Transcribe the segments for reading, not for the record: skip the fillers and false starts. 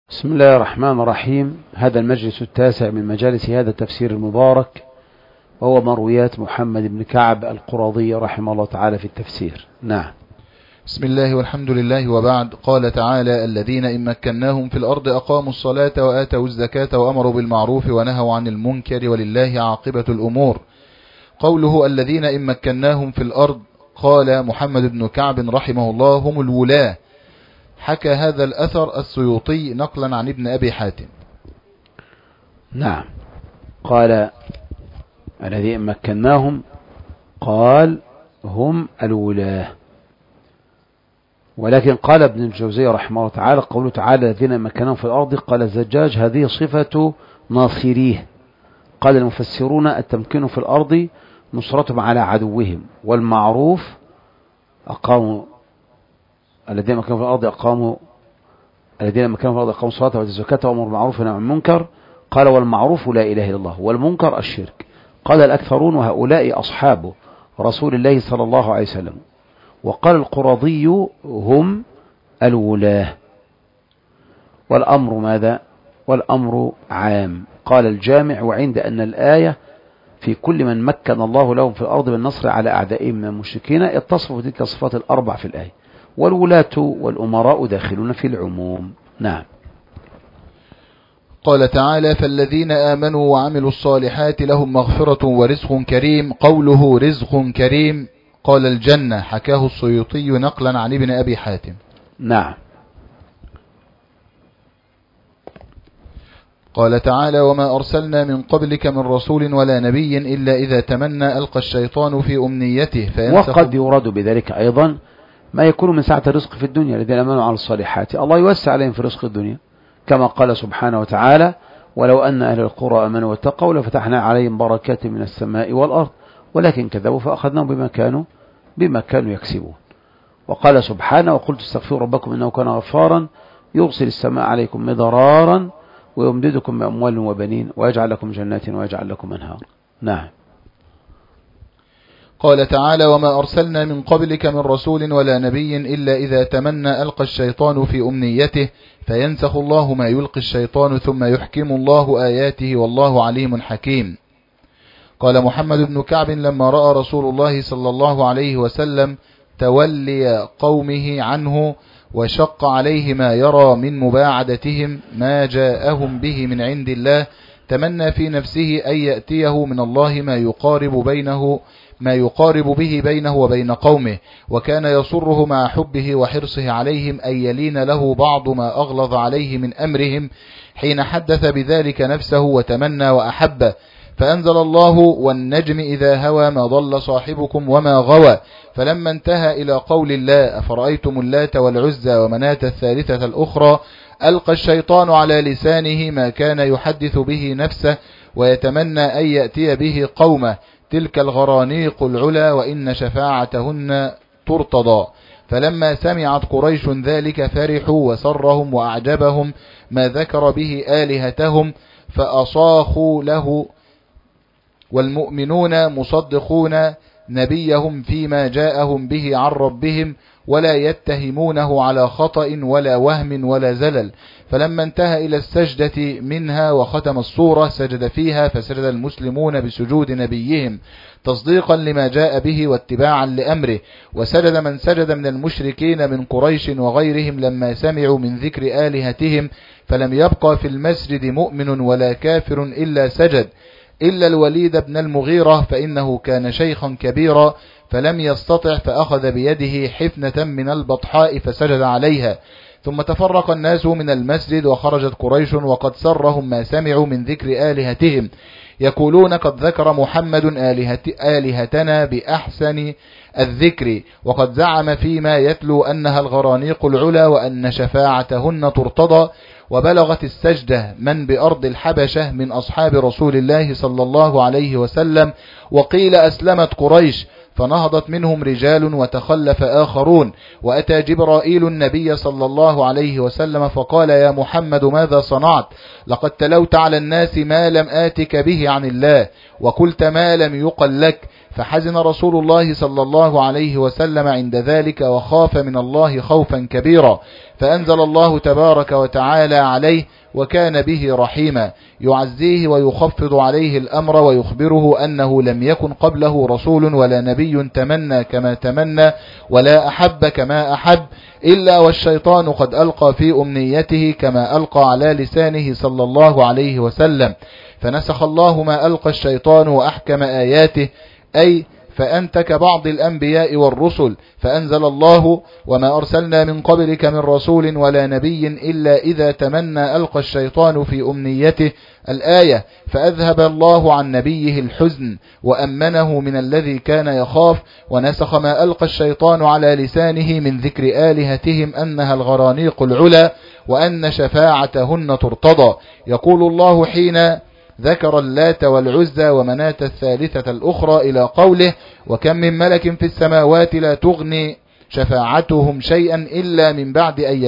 بسم الله الرحمن الرحيم. هذا المجلس التاسع من مجالس هذا التفسير المبارك، وهو مرويات محمد بن كعب القرظي رحمه الله تعالى في التفسير. نعم. بسم الله والحمد لله وبعد. قال تعالى: الذين إن مكناهم في الأرض أقاموا الصلاة وآتوا الزكاة وأمروا بالمعروف ونهوا عن المنكر ولله عاقبة الأمور. قوله الذين إن مكناهم في الأرض، قال محمد بن كعب رحمه الله: هم الولاة. حكى هذا الأثر السيوطي نقلا عن ابن أبي حاتم. نعم. قال الذين مكناهم، قال هم الولاة. ولكن قال ابن الجوزي رحمه الله تعالى: قوله تعالى الذين مكناهم في الأرض، قال الزجاج: هذه صفة ناصريه. قال المفسرون: التمكين في الأرض نصرتهم على عدوهم، والمعروف أقاموا الذين مكنوا في الأرض أقاموا الصلاة وآتوا الزكاة وأمروا بالمعروف ونهوا عن المنكر. قال: والمعروف لا إله إلا الله، والمنكر الشرك. قال الأكثرون: وهؤلاء أصحاب رسول الله صلى الله عليه وسلم. وقال القرظي: هم الولاة. والأمر ماذا؟ والأمر عام. قال الجامع: وعند أن الآية في كل من مكن الله لهم في الأرض بالنصر على أعدائهم من المشركين، اتصفوا تلك الصفات الأربع في الآية، والولاة والأمراء داخلون في العموم. نعم. قال تعالى: فالذين آمنوا وعملوا الصالحات لهم مغفرة ورزق كريم. قوله رزق كريم قال الجنة. حكاه السيوطي نقلا عن ابن أبي حاتم. نعم. قال تعالى: وما أرسلنا من قبلك من رسول ولا نبي إلا إذا تمنى ألقى الشيطان في أمنيته فينسخ. وقد يراد بذلك أيضا ما يكون من سعة الرزق في الدنيا. الذين آمنوا على الصالحات الله يوسع عليهم في رزق الدنيا، كما قال سبحانه وتعالى: ولو أن أهل القرى آمنوا واتقوا لفتحنا عليهم بركات من السماء والأرض ولكن كذبوا فأخذناهم بما كانوا يكسبون. وقال سبحانه: وقلت استغفروا ربكم إنه كان غفارا يرسل السماء عليكم مدرارا ويمددكم بأموال وبنين ويجعل لكم جنات ويجعل لكم أنهار. نعم. قال تعالى: وما أرسلنا من قبلك من رسول ولا نبي إلا إذا تمنى ألقى الشيطان في أمنيته فينسخ الله ما يلقي الشيطان ثم يحكم الله آياته والله عليم حكيم. قال محمد بن كعب: لما رأى رسول الله صلى الله عليه وسلم تولي قومه عنه وشق عليه ما يرى من مباعدتهم ما جاءهم به من عند الله، تمنى في نفسه أن يأتيه من الله ما يقارب به بينه وبين قومه، وكان يصره مع حبه وحرصه عليهم أن يلين له بعض ما أغلظ عليه من أمرهم حين حدث بذلك نفسه وتمنى وأحب. فأنزل الله: والنجم إذا هوى ما ضل صاحبكم وما غوى. فلما انتهى إلى قول الله: أفرأيتم اللات والعزى ومناة الثالثة الأخرى، ألقى الشيطان على لسانه ما كان يحدث به نفسه ويتمنى أن يأتي به قومه، تلك الغرانيق العلا وإن شفاعتهن ترتضى. فلما سمعت قريش ذلك فرحوا وسرهم وأعجبهم ما ذكر به آلهتهم فأصاخوا له، والمؤمنون مصدقون نبيهم فيما جاءهم به عن ربهم ولا يتهمونه على خطأ ولا وهم ولا زلل. فلما انتهى إلى السجدة منها وختم الصورة سجد فيها، فسجد المسلمون بسجود نبيهم تصديقا لما جاء به واتباعا لأمره، وسجد من سجد من المشركين من قريش وغيرهم لما سمعوا من ذكر آلهتهم، فلم يبقى في المسجد مؤمن ولا كافر إلا سجد، إلا الوليد بن المغيرة فإنه كان شيخا كبيرا فلم يستطع، فأخذ بيده حفنة من البطحاء فسجد عليها. ثم تفرق الناس من المسجد وخرجت قريش وقد سرهم ما سمعوا من ذكر آلهتهم، يقولون: قد ذكر محمد آلهتنا بأحسن الذكر، وقد زعم فيما يتلو أنها الغرانيق العلا وأن شفاعتهن ترتضى. وبلغت السجدة من بأرض الحبشة من أصحاب رسول الله صلى الله عليه وسلم، وقيل أسلمت قريش، فنهضت منهم رجال وتخلف آخرون، وأتى جبرائيل النبي صلى الله عليه وسلم فقال: يا محمد ماذا صنعت؟ لقد تلوت على الناس ما لم آتك به عن الله، وقلت ما لم يقل لك، فحزن رسول الله صلى الله عليه وسلم عند ذلك وخاف من الله خوفا كبيرا، فأنزل الله تبارك وتعالى عليه وكان به رحيما، يعزيه ويخفض عليه الأمر ويخبره أنه لم يكن قبله رسول ولا نبي تمنى كما تمنى ولا أحب كما أحب إلا والشيطان قد ألقى في أمنيته كما ألقى على لسانه صلى الله عليه وسلم، فنسخ الله ما ألقى الشيطان وأحكم آياته، أي فأنتك بعض الأنبياء والرسل، فأنزل الله وما أرسلنا من قبلك من رسول ولا نبي إلا إذا تمنى ألقى الشيطان في أمنيته الآية، فأذهب الله عن نبيه الحزن وأمنه من الذي كان يخاف، ونسخ ما ألقى الشيطان على لسانه من ذكر آلهتهم أنها الغرانيق العلا وأن شفاعتهن ترتضى. يقول الله حين ذكر اللات والعزى ومناة الثالثة الأخرى إلى قوله وكم من ملك في السماوات لا تغني شفاعتهم شيئا إلا من بعد أن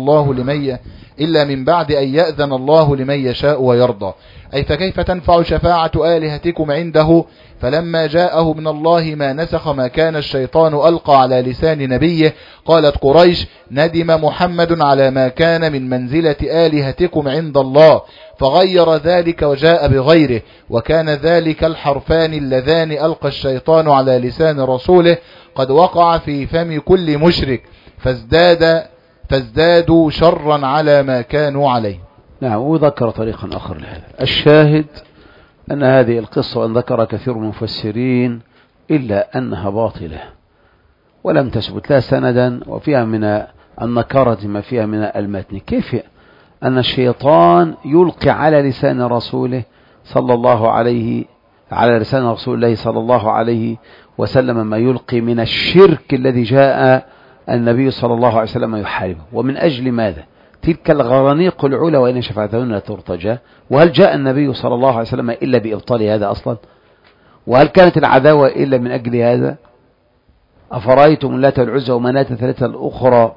يأذن الله لمن يشاء ويرضى، أي فكيف تنفع شفاعة آلهتكم عنده؟ فلما جاءه من الله ما نسخ ما كان الشيطان ألقى على لسان نبيه، قالت قريش ندم محمد على ما كان من منزلة آلهتكم عند الله، فغير ذلك وجاء بغيره، وكان ذلك الحرفان اللذان ألقى الشيطان على لسان رسوله قد وقع في فم كل مشرك، فازدادوا شرا على ما كانوا عليه. نعم. وذكر طريقا آخر لهذا. الشاهد أن هذه القصة وأن ذكر كثير من المفسرين إلا أنها باطلة ولم تثبت لا سندا وفيها من النكارة ما فيها من المتن. كيف أن الشيطان يلقي على لسان رسوله صلى الله عليه على لسان رسول الله صلى الله عليه وسلم ما يلقي من الشرك الذي جاء النبي صلى الله عليه وسلم يحاربه؟ ومن أجل ماذا؟ تلك الغرانيق العلا وإن شفاعتهن لا ترتجى. وهل جاء النبي صلى الله عليه وسلم إلا بإبطال هذا أصلا؟ وهل كانت العداوة إلا من أجل هذا؟ أفرأيتم اللات والعزى ومناة الثالثة الأخرى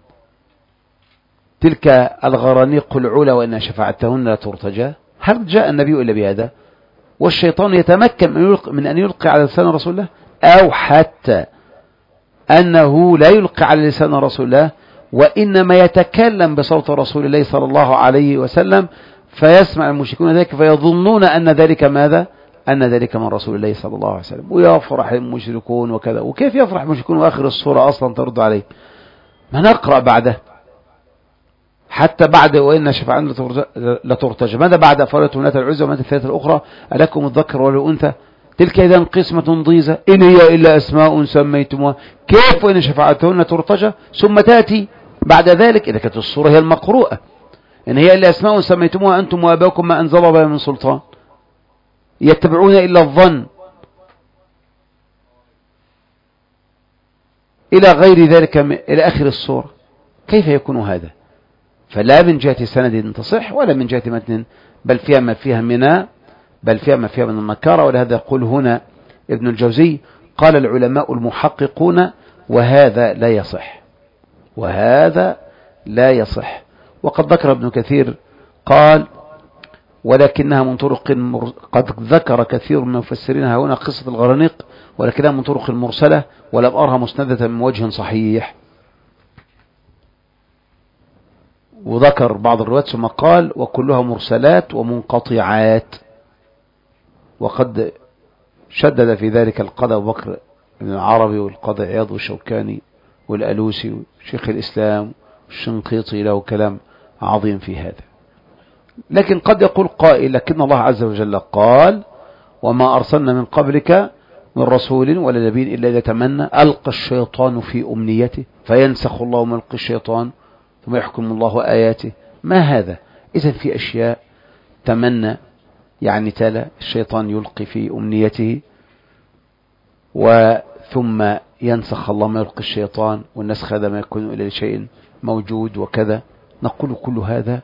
تلك الغرانيق العلا وإن شفاعتهن لا ترتجى؟ هل جاء النبي إلا بهذا؟ والشيطان يتمكن من أن يلقي على لسان رسول الله، أو حتى أنه لا يلقي على لسان رسول الله وإنما يتكلم بصوت رسول الله صلى الله عليه وسلم، فيسمع المشركون ذلك فيظنون أن ذلك ماذا؟ أن ذلك من رسول الله صلى الله عليه وسلم، ويفرح المشركون وكذا. وكيف يفرح المشركون وآخر الصورة أصلا ترد عليه؟ ما نقرأ بعده حتى بعد وإن شفاعتهن لترتجى. ماذا بعد؟ أفرأيتم اللات والعزى ومناة الثالثة الأخرى ألكم الذكر والأنثى تلك إذا قسمة ضيزى إن هي إلا أسماء سميتموها. كيف وإن شفاعتهن ترتجى؟ ثم تأتي بعد ذلك إذا كانت الصورة هي المقروءة إن هي إلا أسماء سميتموها أنتم وآباؤكم ما أنزل بها من سلطان يتبعون إلا الظن إلى غير ذلك إلى آخر الصورة. كيف يكون هذا؟ فلا من جهة سند تصح ولا من جهة متن، بل فيها ما فيها من النكارة. ولهذا يقول هنا ابن الجوزي قال العلماء المحققون وهذا لا يصح. وقد ذكر ابن كثير قال ولكنها من طرق قد ذكر كثير من المفسرين هنا قصة الغرانيق ولكنها من طرق مرسلة ولم أرها مسندة من وجه صحيح. وذكر بعض الروايات ثم قال وكلها مرسلات ومنقطعات. وقد شدد في ذلك القاضي أبو بكر بن العربي والقاضي عياض والشوكاني والألوسي وشيخ الإسلام والشنقيطي له كلام عظيم في هذا. لكن قد يقول قائل لكن الله عز وجل قال وما أرسلنا من قبلك من رسول ولا نبي إلا إذا تمنى ألقى الشيطان في أمنيته فينسخ الله ما يلقي الشيطان ثم يحكم الله آياته. ما هذا؟ إذن في أشياء تمنى يعني تلا الشيطان يلقي في أمنيته وثم ينسخ الله ما يلقي الشيطان، والنسخ هذا ما يكون إلى شيء موجود وكذا. نقول كل هذا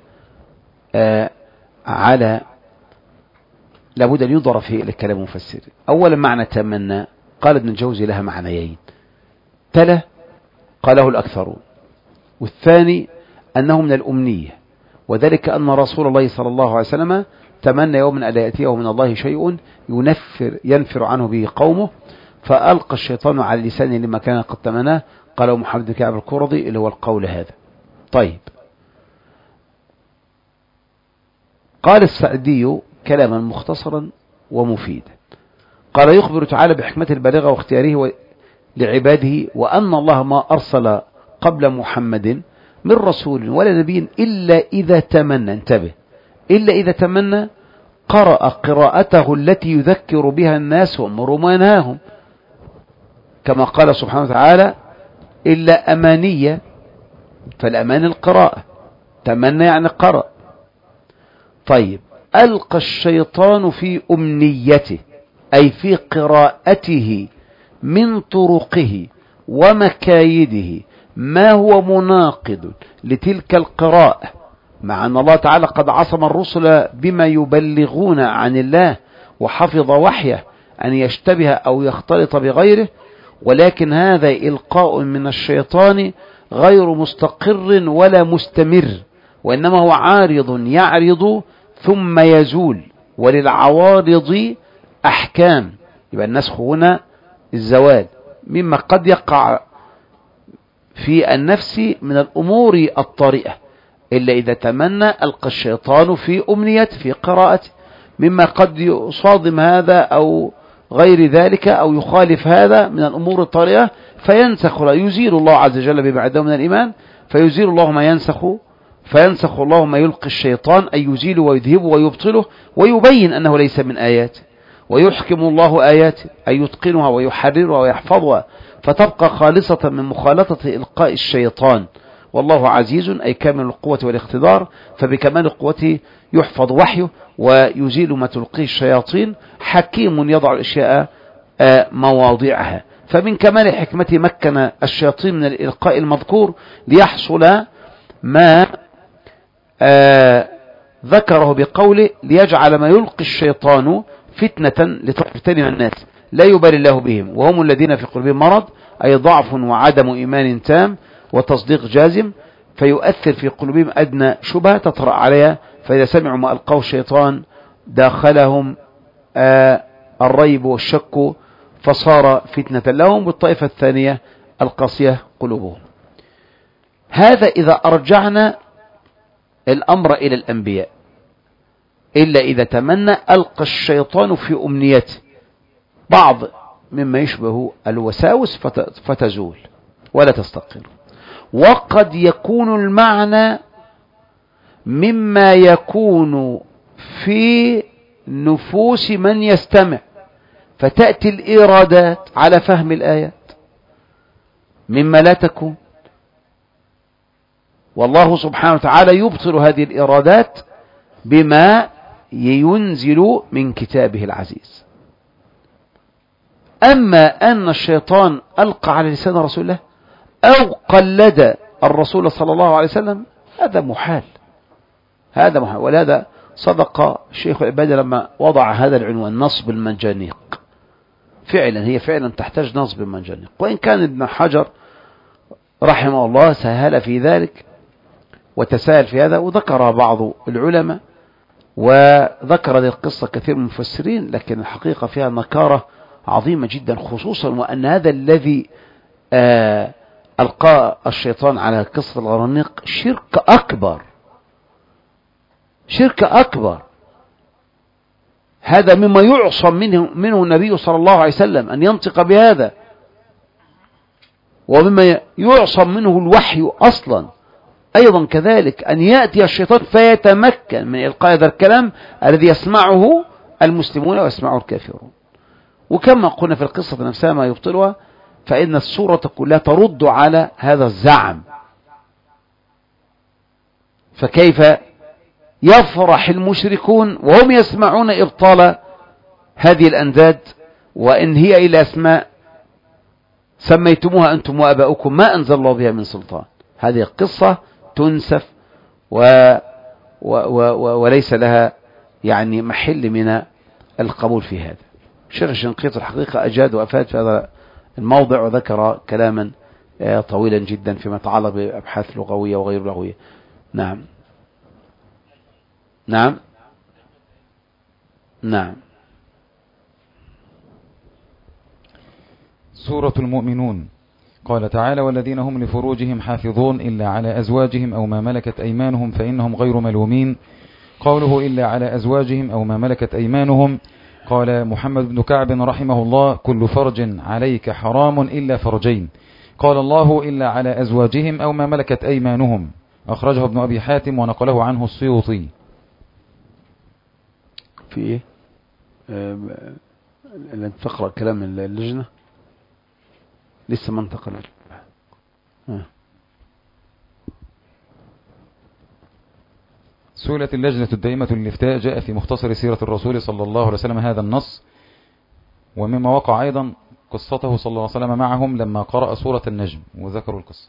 على لابد أن ينظر فيه إلى كلام مفسر. أولا معنى تمنى قال ابن الجوزي لها معنيين، تلا قاله الأكثرون، والثاني أنه من الأمنية، وذلك أن رسول الله صلى الله عليه وسلم تمنى يوما ألا يأتيه من الله شيء ينفر عنه به قومه، فألقى الشيطان على لسانه لما كان قد تمناه. قال محمد بن كعب القرظي اللي هو القول هذا. طيب، قال السعدي كلاما مختصرا ومفيدا، قال يخبر تعالى بحكمته البالغة واختياره لعباده، وأن الله ما أرسل قبل محمد من رسول ولا نبي إلا إذا تمنى، انتبه، إلا إذا تمنى قرأ قراءته التي يذكر بها الناس وأمر ما نهاهم، كما قال سبحانه وتعالى إلا أمانية، فالأمان القراءة، تمنى يعني قرأ. طيب، ألقى الشيطان في أمنيته أي في قراءته من طرقه ومكايده ما هو مناقض لتلك القراءة، مع أن الله تعالى قد عصم الرسل بما يبلغون عن الله وحفظ وحيه أن يشتبه أو يختلط بغيره، ولكن هذا إلقاء من الشيطان غير مستقر ولا مستمر، وإنما هو عارض يعرض ثم يزول، وللعوارض أحكام، يبقى النسخ هنا الزوال مما قد يقع في النفس من الأمور الطارئة، إلا إذا تمنى ألقى الشيطان في أمنيته في قراءته مما قد يصادم هذا أو غير ذلك أو يخالف هذا من الأمور الطارئة، فينسخ يزيل الله عز وجل بما عنده من الإيمان، فيزيل الله ما فينسخ الله ما يلقي الشيطان، أي يزيله ويذهبه ويبطله ويبين أنه ليس من آياته، ويحكم الله آياته أي يتقنها ويحررها ويحفظها، فتبقى خالصة من مخالطة إلقاء الشيطان. والله عزيز أي كامل القوة والاقتدار، فبكمال قوته يحفظ وحيه ويزيل ما تلقيه الشياطين، حكيم يضع الأشياء مواضعها. فمن كمال حكمته مكن الشياطين من الإلقاء المذكور ليحصل ما ذكره بقوله ليجعل ما يلقي الشيطان فتنة لتفتن الناس لا يبالي الله بهم، وهم الذين في قلوبهم مرض أي ضعف وعدم إيمان تام وتصديق جازم، فيؤثر في قلوبهم أدنى شبهة تطرأ عليها، فإذا سمعوا ما ألقاه الشيطان داخلهم الريب والشك فصار فتنة لهم، والطائفة الثانية القاسية قلوبهم. هذا إذا أرجعنا الأمر إلى الأنبياء، إلا إذا تمنى ألقى الشيطان في أمنيته، بعض مما يشبه الوساوس فتزول ولا تستقر، وقد يكون المعنى مما يكون في نفوس من يستمع، فتأتي الإرادات على فهم الآيات مما لا تكون، والله سبحانه وتعالى يبطل هذه الإرادات بما ينزل من كتابه العزيز. أما أن الشيطان ألقى على لسان رسول الله أو قلد الرسول صلى الله عليه وسلم، هذا محال، هذا محال. ولهذا صدق شيخ العبادة لما وضع هذا العنوان نصب المنجنيق، فعلا هي فعلا تحتاج نصب المنجنيق، وإن كان ابن حجر رحمه الله سهل في ذلك وتساهل في هذا، وذكر بعض العلماء وذكر هذه القصة كثير من المفسرين، لكن الحقيقة فيها نكارة عظيمة جدا، خصوصا وأن هذا الذي ألقى الشيطان على قصة الغرانيق شرك أكبر، شرك أكبر. هذا مما يعصم منه النبي صلى الله عليه وسلم أن ينطق بهذا، ومما يعصم منه الوحي أصلا أيضا كذلك، أن يأتي الشيطان فيتمكن من إلقاء هذا الكلام الذي يسمعه المسلمون ويسمعه الكافرون. وكما قلنا في القصة نفسها ما يبطلها، فإن السورة كلها ترد على هذا الزعم. فكيف يفرح المشركون وهم يسمعون إبطال هذه الأنداد، وإن هي إلى أسماء سميتموها أنتم وأباؤكم ما أنزل الله بها من سلطان. هذه القصة تنسف وليس لها يعني محل من القبول في هذا. الشيخ الشنقيطي الحقيقة أجاد وأفاد في هذا الموضع، وذكر كلاما طويلا جدا فيما يتعلق بأبحاث لغوية وغير لغوية. نعم نعم نعم. سورة المؤمنون. قال تعالى: والذين هم لفروجهم حافظون إلا على أزواجهم أو ما ملكت أيمانهم فإنهم غير ملومين. قوله إلا على أزواجهم أو ما ملكت أيمانهم، قال محمد بن كعب رحمه الله: كل فرج عليك حرام إلا فرجين. قال الله: إلا على أزواجهم أو ما ملكت أيمانهم. أخرجه ابن أبي حاتم ونقله عنه السيوطي. في إيه؟ لن تقرأ كلام اللجنة لسه ما انتقل. سئلت اللجنة الدائمة للإفتاء: جاء في مختصر سيرة الرسول صلى الله عليه وسلم هذا النص، ومما وقع أيضا قصته صلى الله عليه وسلم معهم لما قرأ سورة النجم وذكروا القصة.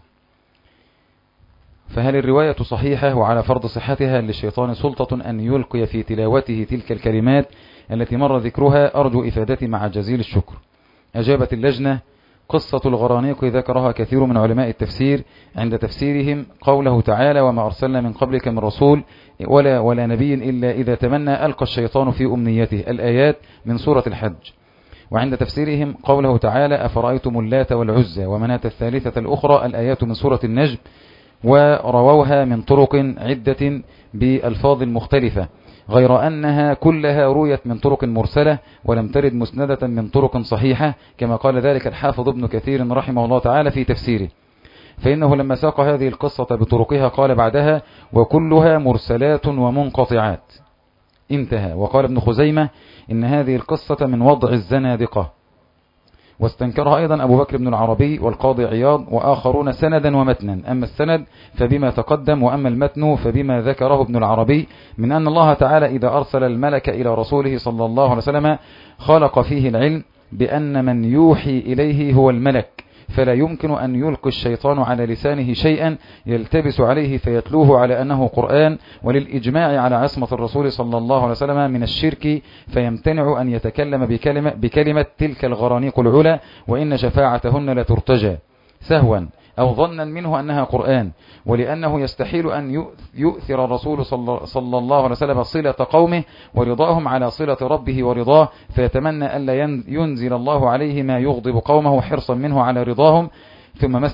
فهل الرواية صحيحة؟ وعلى فرض صحتها للشيطان سلطة أن يلقي في تلاوته تلك الكلمات التي مر ذكرها؟ أرجو إفادتي مع جزيل الشكر. أجابت اللجنة: قصة الغرانيق ذكرها كثير من علماء التفسير عند تفسيرهم قوله تعالى: وما أرسلنا من قبلك من رسول ولا نبي إلا إذا تمنى ألقى الشيطان في أمنيته، الآيات من سورة الحج. وعند تفسيرهم قوله تعالى: أفرأيتم اللات والعزى ومناة الثالثة الأخرى، الآيات من سورة النجم. ورووها من طرق عدة بألفاظ مختلفة، غير أنها كلها رويت من طرق مرسلة ولم ترد مسندة من طرق صحيحة، كما قال ذلك الحافظ ابن كثير رحمه الله تعالى في تفسيره. فإنه لما ساق هذه القصة بطرقها قال بعدها: وكلها مرسلات ومنقطعات، انتهى. وقال ابن خزيمة: إن هذه القصة من وضع الزنادقة. واستنكرها أيضا أبو بكر بن العربي والقاضي عياض وآخرون سندا ومتنا، أما السند فبما تقدم، وأما المتن فبما ذكره ابن العربي من أن الله تعالى إذا أرسل الملك إلى رسوله صلى الله عليه وسلم خلق فيه العلم بأن من يوحي إليه هو الملك، فلا يمكن أن يلقي الشيطان على لسانه شيئا يلتبس عليه فيتلوه على أنه قرآن، وللإجماع على عصمة الرسول صلى الله عليه وسلم من الشرك، فيمتنع أن يتكلم بكلمة تلك الغرانيق العلا، وإن شفاعتهن لترتجى سهوا أو ظنا منه أنها قرآن، ولأنه يستحيل أن يؤثر الرسول صلى الله عليه وسلم صلة قومه ورضاهم على صلة ربه ورضاه، فيتمنى ألا ينزل الله عليه ما يغضب قومه حرصا منه على رضاهم، ثم ما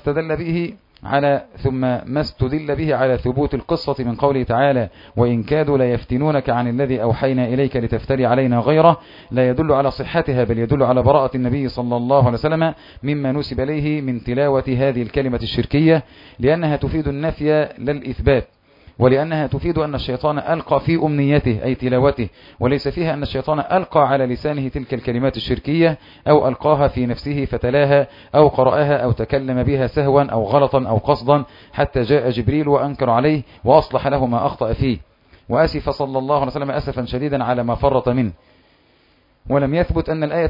استدل به على ثبوت القصة من قوله تعالى: وإن كادوا ليفتنونك عن الذي أوحينا إليك لتفتري علينا غيره، لا يدل على صحتها، بل يدل على براءة النبي صلى الله عليه وسلم مما نسب إليه من تلاوة هذه الكلمة الشركية، لأنها تفيد النفي للإثبات، ولأنها تفيد أن الشيطان ألقى في أمنيته أي تلاوته، وليس فيها أن الشيطان ألقى على لسانه تلك الكلمات الشركية أو ألقاها في نفسه فتلاها أو قرأها أو تكلم بها سهوا أو غلطا أو قصدا، حتى جاء جبريل وأنكر عليه وأصلح له ما أخطأ فيه، وأسف صلى الله عليه وسلم أسفا شديدا على ما فرط منه. ولم يثبت أن الآية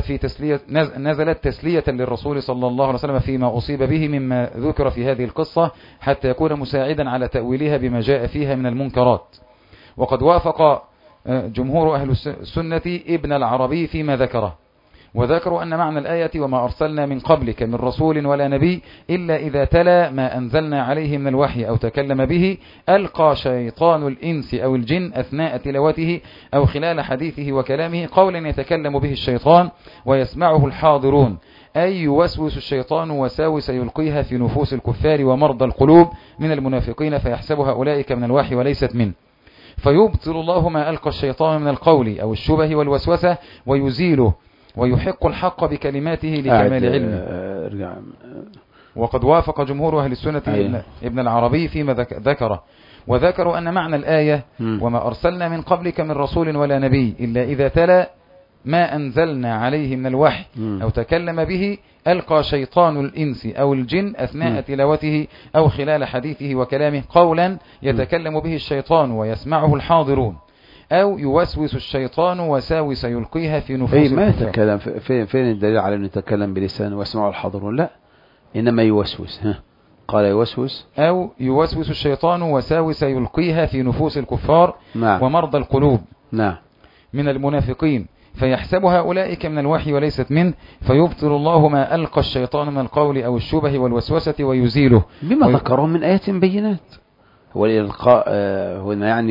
نزلت تسلية للرسول صلى الله عليه وسلم فيما أصيب به مما ذكر في هذه القصة، حتى يكون مساعدا على تأويلها بما جاء فيها من المنكرات. وقد وافق جمهور أهل السنة ابن العربي فيما ذكره، وذكروا أن معنى الآية: وما أرسلنا من قبلك من رسول ولا نبي إلا إذا تلا ما أنزلنا عليه من الوحي أو تكلم به، ألقى شيطان الإنس أو الجن أثناء تلاوته أو خلال حديثه وكلامه قولا يتكلم به الشيطان ويسمعه الحاضرون، أي يوسوس الشيطان وساوس يلقيها في نفوس الكفار ومرضى القلوب من المنافقين، فيحسبها أولئك من الوحي وليست منه، فيبطل الله ما ألقى الشيطان من القول أو الشبه والوسوسة ويزيله، ويحق الحق بكلماته لكمال علمه. وقد وافق جمهور أهل السنة ابن العربي فيما ذكره، وذكروا أن معنى الآية: وما أرسلنا من قبلك من رسول ولا نبي إلا إذا تلا ما أنزلنا عليه من الوحي أو تكلم به، ألقى شيطان الإنس أو الجن أثناء تلاوته أو خلال حديثه وكلامه قولا يتكلم به الشيطان ويسمعه الحاضرون، أو يوسوس الشيطان وساوس يلقيها في نفوس الكفار. ما يتكلم فين الدليل على أنه يتكلم بلسانه ويسمعه الحاضرون؟ لا، إنما يوسوس. قال يوسوس، أو يوسوس الشيطان وساوس يلقيها في نفوس الكفار ومرضى القلوب من المنافقين، فيحسبها أولئك من الوحي وليست منه، فيبطل الله ما ألقى الشيطان من القول أو الشبه والوسوسة ويزيله، بما ذكروا من آيات بينات. والإلقاء هنا يعني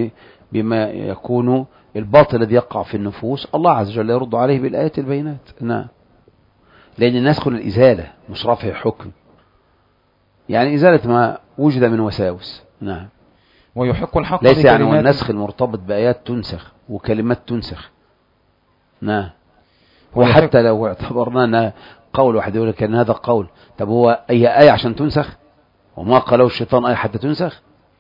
بما يكون الباطل الذي يقع في النفوس الله عز وجل يرد عليه بالآيات البينات. نعم، لأن النسخ الإزالة مش رفع حكم، يعني إزالة ما وجد من وساوس. نعم، ويحق الحق ليس يعني هو النسخ المرتبط بآيات تنسخ وكلمات تنسخ. نعم، وحتى لو اعتبرنا أن قول واحد يقول لك أن هذا قول، طب هو أي آية عشان تنسخ؟ وما قاله الشيطان آية حتى تنسخ،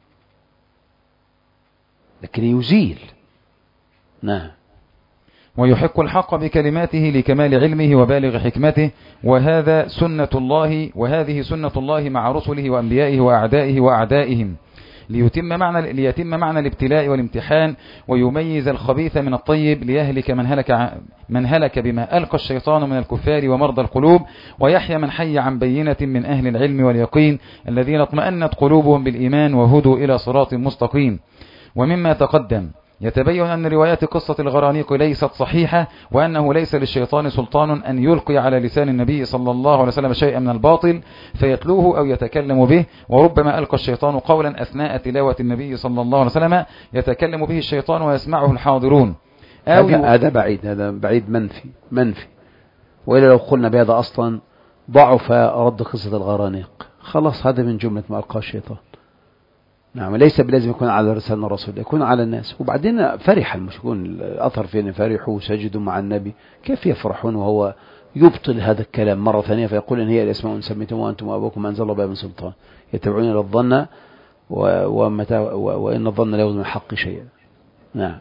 لكن يزيل. نعم، ويحق الحق بكلماته لكمال علمه وبالغ حكمته، وهذه سنة الله مع رسله وأنبيائه وأعدائه وأعدائهم، ليتم معنى الابتلاء والامتحان، ويميز الخبيث من الطيب، ليهلك من هلك بما ألقى الشيطان من الكفار ومرضى القلوب، ويحيى من حي عن بينة من أهل العلم واليقين الذين اطمأنت قلوبهم بالإيمان وهدوا إلى صراط مستقيم. ومما تقدم يتبين أن روايات قصة الغرانيق ليست صحيحة، وأنه ليس للشيطان سلطان أن يلقي على لسان النبي صلى الله عليه وسلم شيئا من الباطل فيتلوه أو يتكلم به، وربما ألقى الشيطان قولا أثناء تلاوة النبي صلى الله عليه وسلم يتكلم به الشيطان ويسمعه الحاضرون. هذا بعيد منفي. وإلا لو قلنا بهذا أصلا ضعف رد قصة الغرانيق، خلاص هذا من جملة ما ألقى الشيطان. نعم، ليس بلازم يكون على لسان الرسول، يكون على الناس. وبعدين فرح المشركون، الأثر فين فرحوا سجدوا مع النبي، كيف يفرحون وهو يبطل هذا الكلام مرة ثانية فيقول إن هي الأسماء سميتم وأنتم وأبوكم ما أنزل الله بها من سلطان يتبعون إلى الظن وإن الظن لا يغني من الحق شيئا. نعم،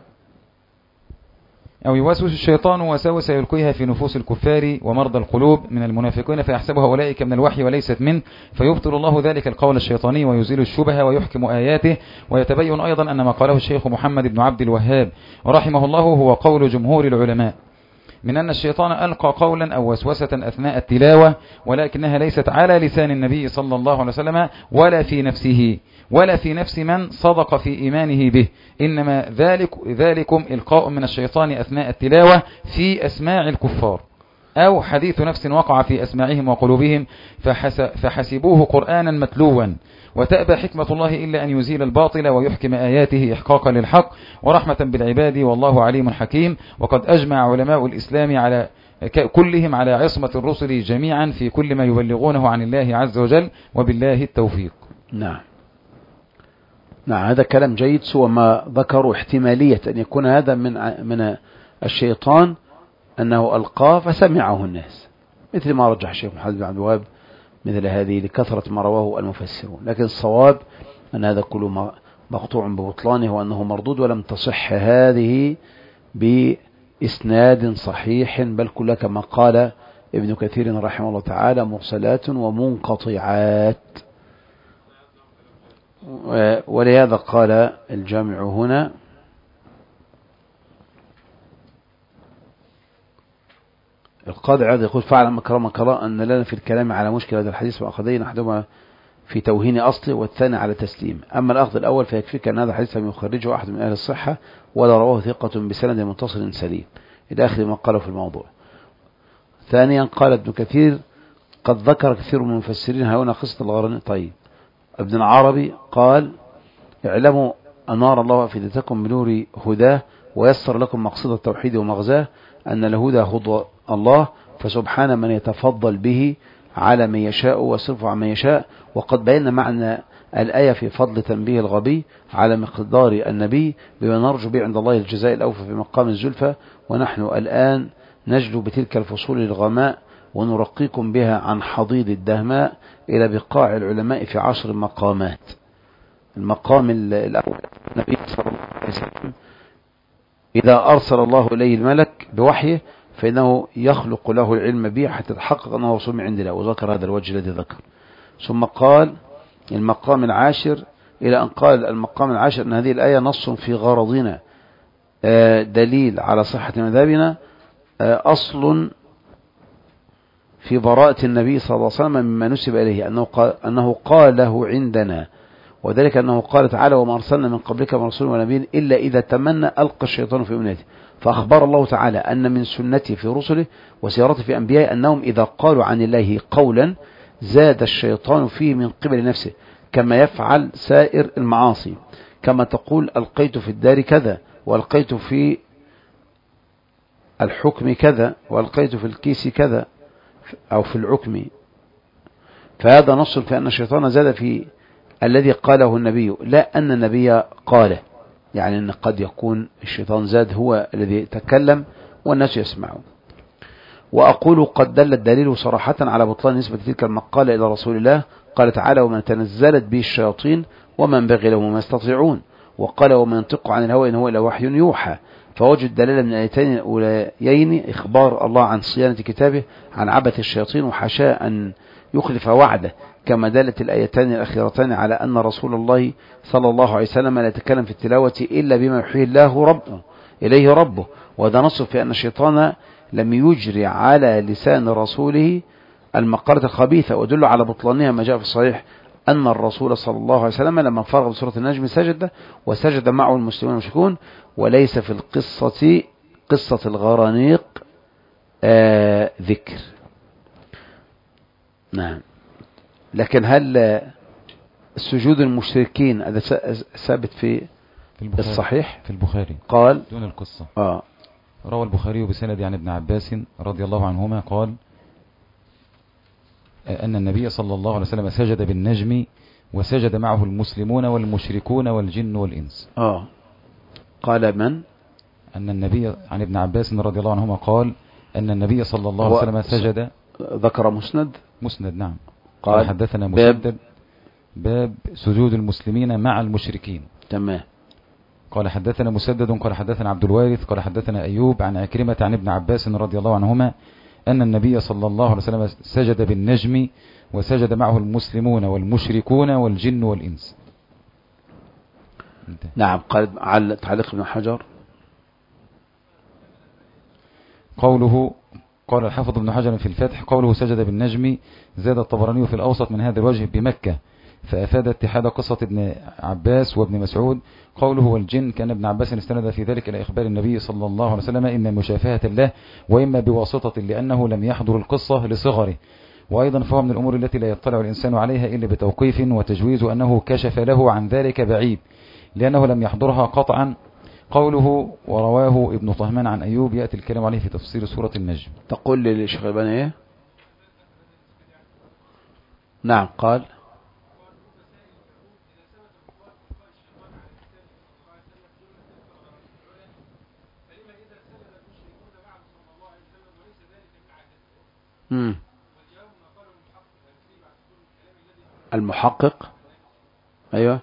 أو يوسوس الشيطان وساوس يلقيها في نفوس الكفار ومرضى القلوب من المنافقين فيحسبها أولئك من الوحي وليست منه، فيبطل الله ذلك القول الشيطاني ويزيل الشبهة ويحكم آياته. ويتبين أيضا أن ما قاله الشيخ محمد بن عبد الوهاب رحمه الله هو قول جمهور العلماء من أن الشيطان ألقى قولا أو وسوسة أثناء التلاوة، ولكنها ليست على لسان النبي صلى الله عليه وسلم ولا في نفسه ولا في نفس من صدق في إيمانه به، إنما ذلكم إلقاء من الشيطان أثناء التلاوة في أسماع الكفار، أو حديث نفس وقع في أسماعهم وقلوبهم فحسبوه قرآنا متلوا. وتأبى حكمة الله إلا أن يزيل الباطل ويحكم آياته إحقاقا للحق ورحمة بالعباد، والله عليم حكيم. وقد أجمع علماء الإسلام كلهم على عصمة الرسل جميعا في كل ما يبلغونه عن الله عز وجل، وبالله التوفيق. نعم، هذا كلام جيد، سوى ما ذكروا احتمالية أن يكون هذا من الشيطان أنه ألقاه فسمعه الناس، مثل ما رجح الشيخ محمد بن عبد الوهاب مثل هذه لكثرة ما رواه المفسرون. لكن الصواب أن هذا كله مقطوع ببطلانه وأنه مردود، ولم تصح هذه بإسناد صحيح، بل كلها كما قال ابن كثير رحمه الله تعالى مرسلات ومنقطعات. ولهذا قال الجامع هنا القاضي عياض يقول فاعلم أكرمك الله أن لنا في الكلام على مشكلة هذا الحديث وأخذين أحدهما في توهين أصله والثاني على تسليم. أما الأخذ الأول فيكفيك أن هذا الحديث لم يخرجه أحد من أهل الصحة ولا رواه ثقة بسند متصل سليم إلى آخر ما قاله في الموضوع. ثانيا قال ابن كثير قد ذكر كثير من المفسرين هنا قصة الغرانيق. طيب، ابن العربي قال اعلموا أنار الله أفئدتكم بنور هداه ويسر لكم مقصد التوحيد ومغزاه أن الهدى هدى الله، فسبحان من يتفضل به على من يشاء ويصرف عن من يشاء. وقد بينا معنى الآية في فضل تنبيه الغبي على مقدار النبي بما نرجو به عند الله الجزاء الأوفى في مقام الزلفى. ونحن الآن نجلو بتلك الفصول الغماء ونرقيكم بها عن حضيض الدهماء إلى بقاع العلماء في 10 مقامات. المقام الأول النبي صلى الله عليه وسلم إذا أرسل الله إليه الملك بوحيه فإنه يخلق له العلم به حتى يتحقق أنه رسول من عند الله، وذكر هذا الوجه الذي ذكر. ثم قال المقام العاشر إلى أن قال المقام العاشر أن هذه الآية نص في غرضنا دليل على صحة مذهبنا، أصل في براءة النبي صلى الله عليه وسلم مما نسب إليه أنه قاله عندنا، وذلك أنه قال تعالى وما أرسلنا من قبلك من رسول ونبي إلا إذا تمنى ألقى الشيطان في أمنيته. فأخبر الله تعالى أن من سنته في رسله وسيرته في أنبيائه أنهم إذا قالوا عن الله قولا زاد الشيطان فيه من قبل نفسه كما يفعل سائر المعاصي، كما تقول ألقيت في الدار كذا، وألقيت في الحكم كذا، وألقيت في الكيس كذا، أو في العكم. فهذا نص في أن الشيطان زاد في الذي قاله النبي، لا أن النبي قاله. يعني أن قد يكون الشيطان زاد هو الذي تكلم والناس يسمعون. وأقول قد دل الدليل صراحة على بطلان نسبة تلك المقالة إلى رسول الله. قال تعالى: ومن تنزلت به الشياطين ومن بغي لهم ما يستطيعون. وقال: ومن ينطق عن الهوى إن هو إلا وحي يوحى. فوجد الدلالة من الآيتين الأوليين إخبار الله عن صيانة كتابه عن عبث الشياطين، وحاشاه أن يخلف وعده، كما دلت الآيتان الأخيرتان على أن رسول الله صلى الله عليه وسلم لا يتكلم في التلاوة إلا بما يحيي الله ربه إليه ربه. وهذا نص في أن الشيطان لم يجري على لسان رسوله المقالة الخبيثة، ودل على بطلانها ما جاء في الصحيح أن الرسول صلى الله عليه وسلم لما فرغ بسورة النجم سجد، وسجد معه المسلمون والمشركون. وليس في القصة قصة الغرانيق ذكر. نعم. لكن هل سجود المشركين هذا ثابت في الصحيح؟ في البخاري قال دون القصة. آه روى البخاري بسند عن ابن عباس رضي الله عنهما قال أن النبي صلى الله عليه وسلم سجد بالنجم، وسجد معه المسلمون والمشركون والجن والإنس. قال من؟ أن النبي عن ابن عباس رضي الله عنهما قال أن النبي صلى الله عليه وسلم سجد. ذكر مسند نعم. قال حدثنا مسدد باب سجود المسلمين مع المشركين. تمام. قال حدثنا مسدد قال حدثنا عبد الوارث قال حدثنا أيوب عن عكرمة عن ابن عباس رضي الله عنهما أن النبي صلى الله عليه وسلم سجد بالنجم، وسجد معه المسلمون والمشركون والجن والإنس. نعم. قال على تعليق ابن حجر قوله، قال الحافظ ابن حجر في الفتح قوله سجد بالنجم، زاد الطبراني في الأوسط من هذا الوجه بمكة، فأفاد اتحاد قصة ابن عباس وابن مسعود. قوله والجن كان ابن عباس استند في ذلك إلى إخبار النبي صلى الله عليه وسلم إما مشافهة له وإما بواسطة، لأنه لم يحضر القصة لصغره. وأيضا فهو من الأمور التي لا يطلع الإنسان عليها إلا بتوقيف وتجويز، أنه كشف له عن ذلك بعيد لأنه لم يحضرها قطعا. قوله ورواه ابن طهمان عن أيوب يأتي الكلام عليه في تفسير سورة النجم. تقول لي للشيخ الباني إيه؟ نعم. قال المحقق. أيوة.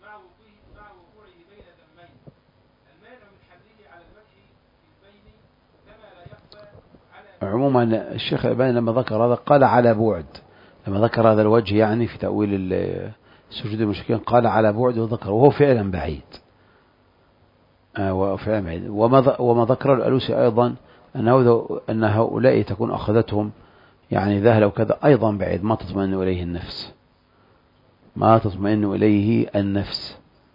مع وقوعه بين ذمين المانع من حمله على المدح في البين كما لا يخفى على. عموما الشيخ الألباني لما ذكر هذا قال على بعد، لما ذكر هذا الوجه يعني في تأويل سجود المشركين قال على بعد وذكر، وهو فعلا بعيد. وما ذكر الألوسي أيضا أن هؤلاء تكون أخذتهم يعني ذهل وكذا أيضا بعيد، ما تطمئن إليه النفس، ما تطمئن إليه النفس.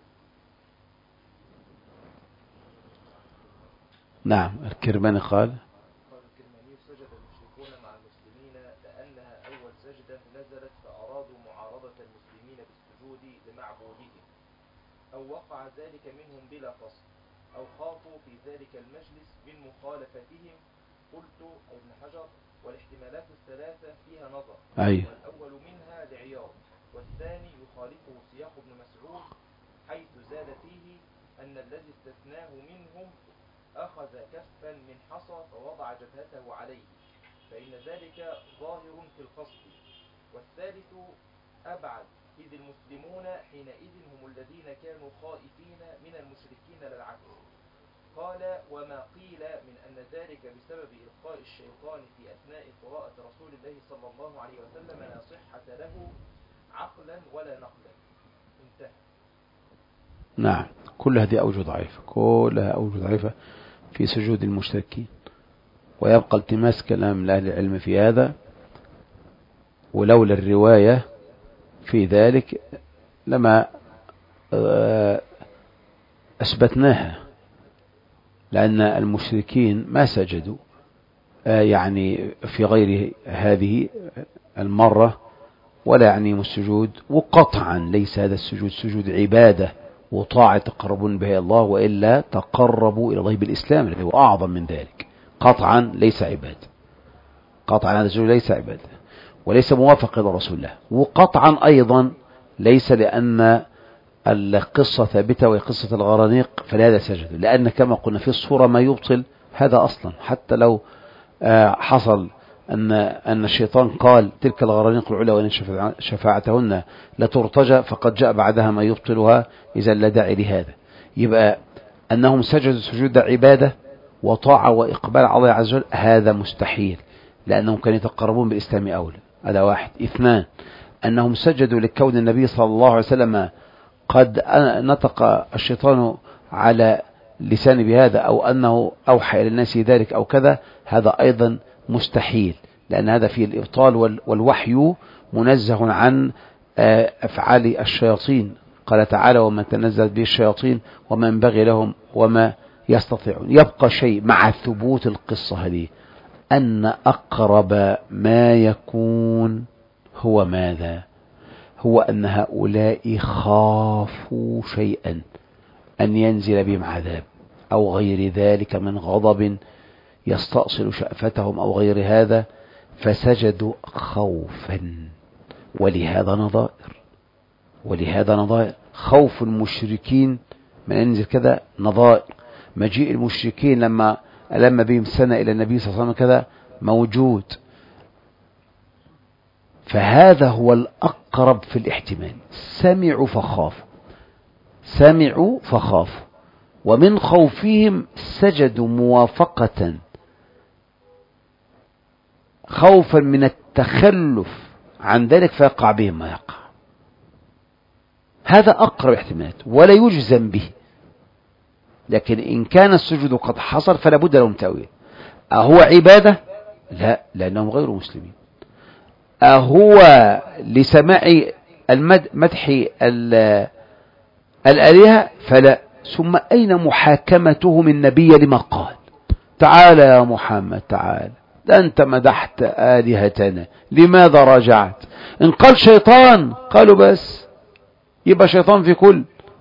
نعم. الكرماني قال الكرماني سجد المشركون مع المسلمين لأنها أول سجدة نزلت فأرادوا معارضة المسلمين بالسجود لمعبودهم، أو وقع ذلك منهم بلا فصل، أو خافوا في ذلك المجلس من مخالفتهم. قلت ابن حجر والاحتمالات الثلاثة فيها نظر. أيوه. والأول منها لعياض، والثاني يخالفه سياق ابن مسعود حيث زاد فيه أن الذي استثناه منهم أخذ كفا من حصى فوضع جبهته عليه، فإن ذلك ظاهر في القصد. والثالث أبعد، إذ المسلمون حينئذ هم الذين كانوا خائفين من المشركين للعكس. قال وما قيل من أن ذلك بسبب إلقاء الشيطان في أثناء قراءة رسول الله صلى الله عليه وسلم لا صحة له عقلا ولا نقلا. انتهى. نعم. كل هذه أوجه ضعيفة، كلها أوجه ضعيفة في سجود المشركين، ويبقى التماس كلام لأهل العلم في هذا، ولولا الرواية في ذلك لما أثبتناها، لأن المشركين ما سجدوا يعني في غير هذه المرة ولا يعنيهم السجود، وقطعا ليس هذا السجود سجود عبادة وطاعة تقربون بها الله، وإلا تقربوا إلى الله بالإسلام الذي هو أعظم من ذلك. قطعا ليس عبادة، قطعا هذا السجود ليس عبادة وليس موافق إلى رسول الله، وقطعا أيضا ليس لأن القصة ثابتة وهي قصة الغرانيق فلهذا سجدوا، لأن كما قلنا في الصورة ما يبطل هذا أصلا. حتى لو حصل أن الشيطان قال تلك الغرانيق العلا وإن شفاعتهن لترتجى، فقد جاء بعدها ما يبطلها، إذا لا داعي لهذا. يبقى أنهم سجدوا سجود عبادة وطاعة وإقبال على الله عز وجل، هذا مستحيل، لأنهم كانوا يتقربون بالإسلام أولى. هذا واحد. اثنان، أنهم سجدوا لكون النبي صلى الله عليه وسلم قد نطق الشيطان على لسان بهذا، أو أنه أوحى إلى الناس ذلك أو كذا، هذا أيضا مستحيل، لأن هذا فيه الإبطال، والوحي منزه عن أفعال الشياطين. قال تعالى وما تنزلت به الشياطين وما ينبغي لهم وما يستطيعون. يبقى شيء مع ثبوت القصة هذه، أن أقرب ما يكون هو ماذا؟ هو أن هؤلاء خافوا شيئا، أن ينزل بهم عذاب أو غير ذلك من غضب يستأصل شأفتهم أو غير هذا، فسجدوا خوفا. ولهذا نظائر خوف المشركين من ينزل كذا، نظائر مجيء المشركين لما بهم سنة إلى النبي صلى الله عليه وسلم كذا موجود. فهذا هو الأقرب في الاحتمال. سمعوا فخافوا، ومن خوفهم سجدوا موافقة خوفا من التخلف عن ذلك فيقع بهم ما يقع. هذا أقرب احتمالات ولا يجزم به، لكن إن كان السجود قد حصل فلا بد لهم تأويل. أهو عبادة؟ لا، لأنهم غير مسلمين. أهو لسماع مدح الآلهة؟ فلا. ثم أين محاكمتهم النبي لما قال؟ تعالى يا محمد تعالى، ده أنت مدحت آلهتنا، لماذا رجعت؟ إن قال شيطان قالوا بس يبقى شيطان في كل.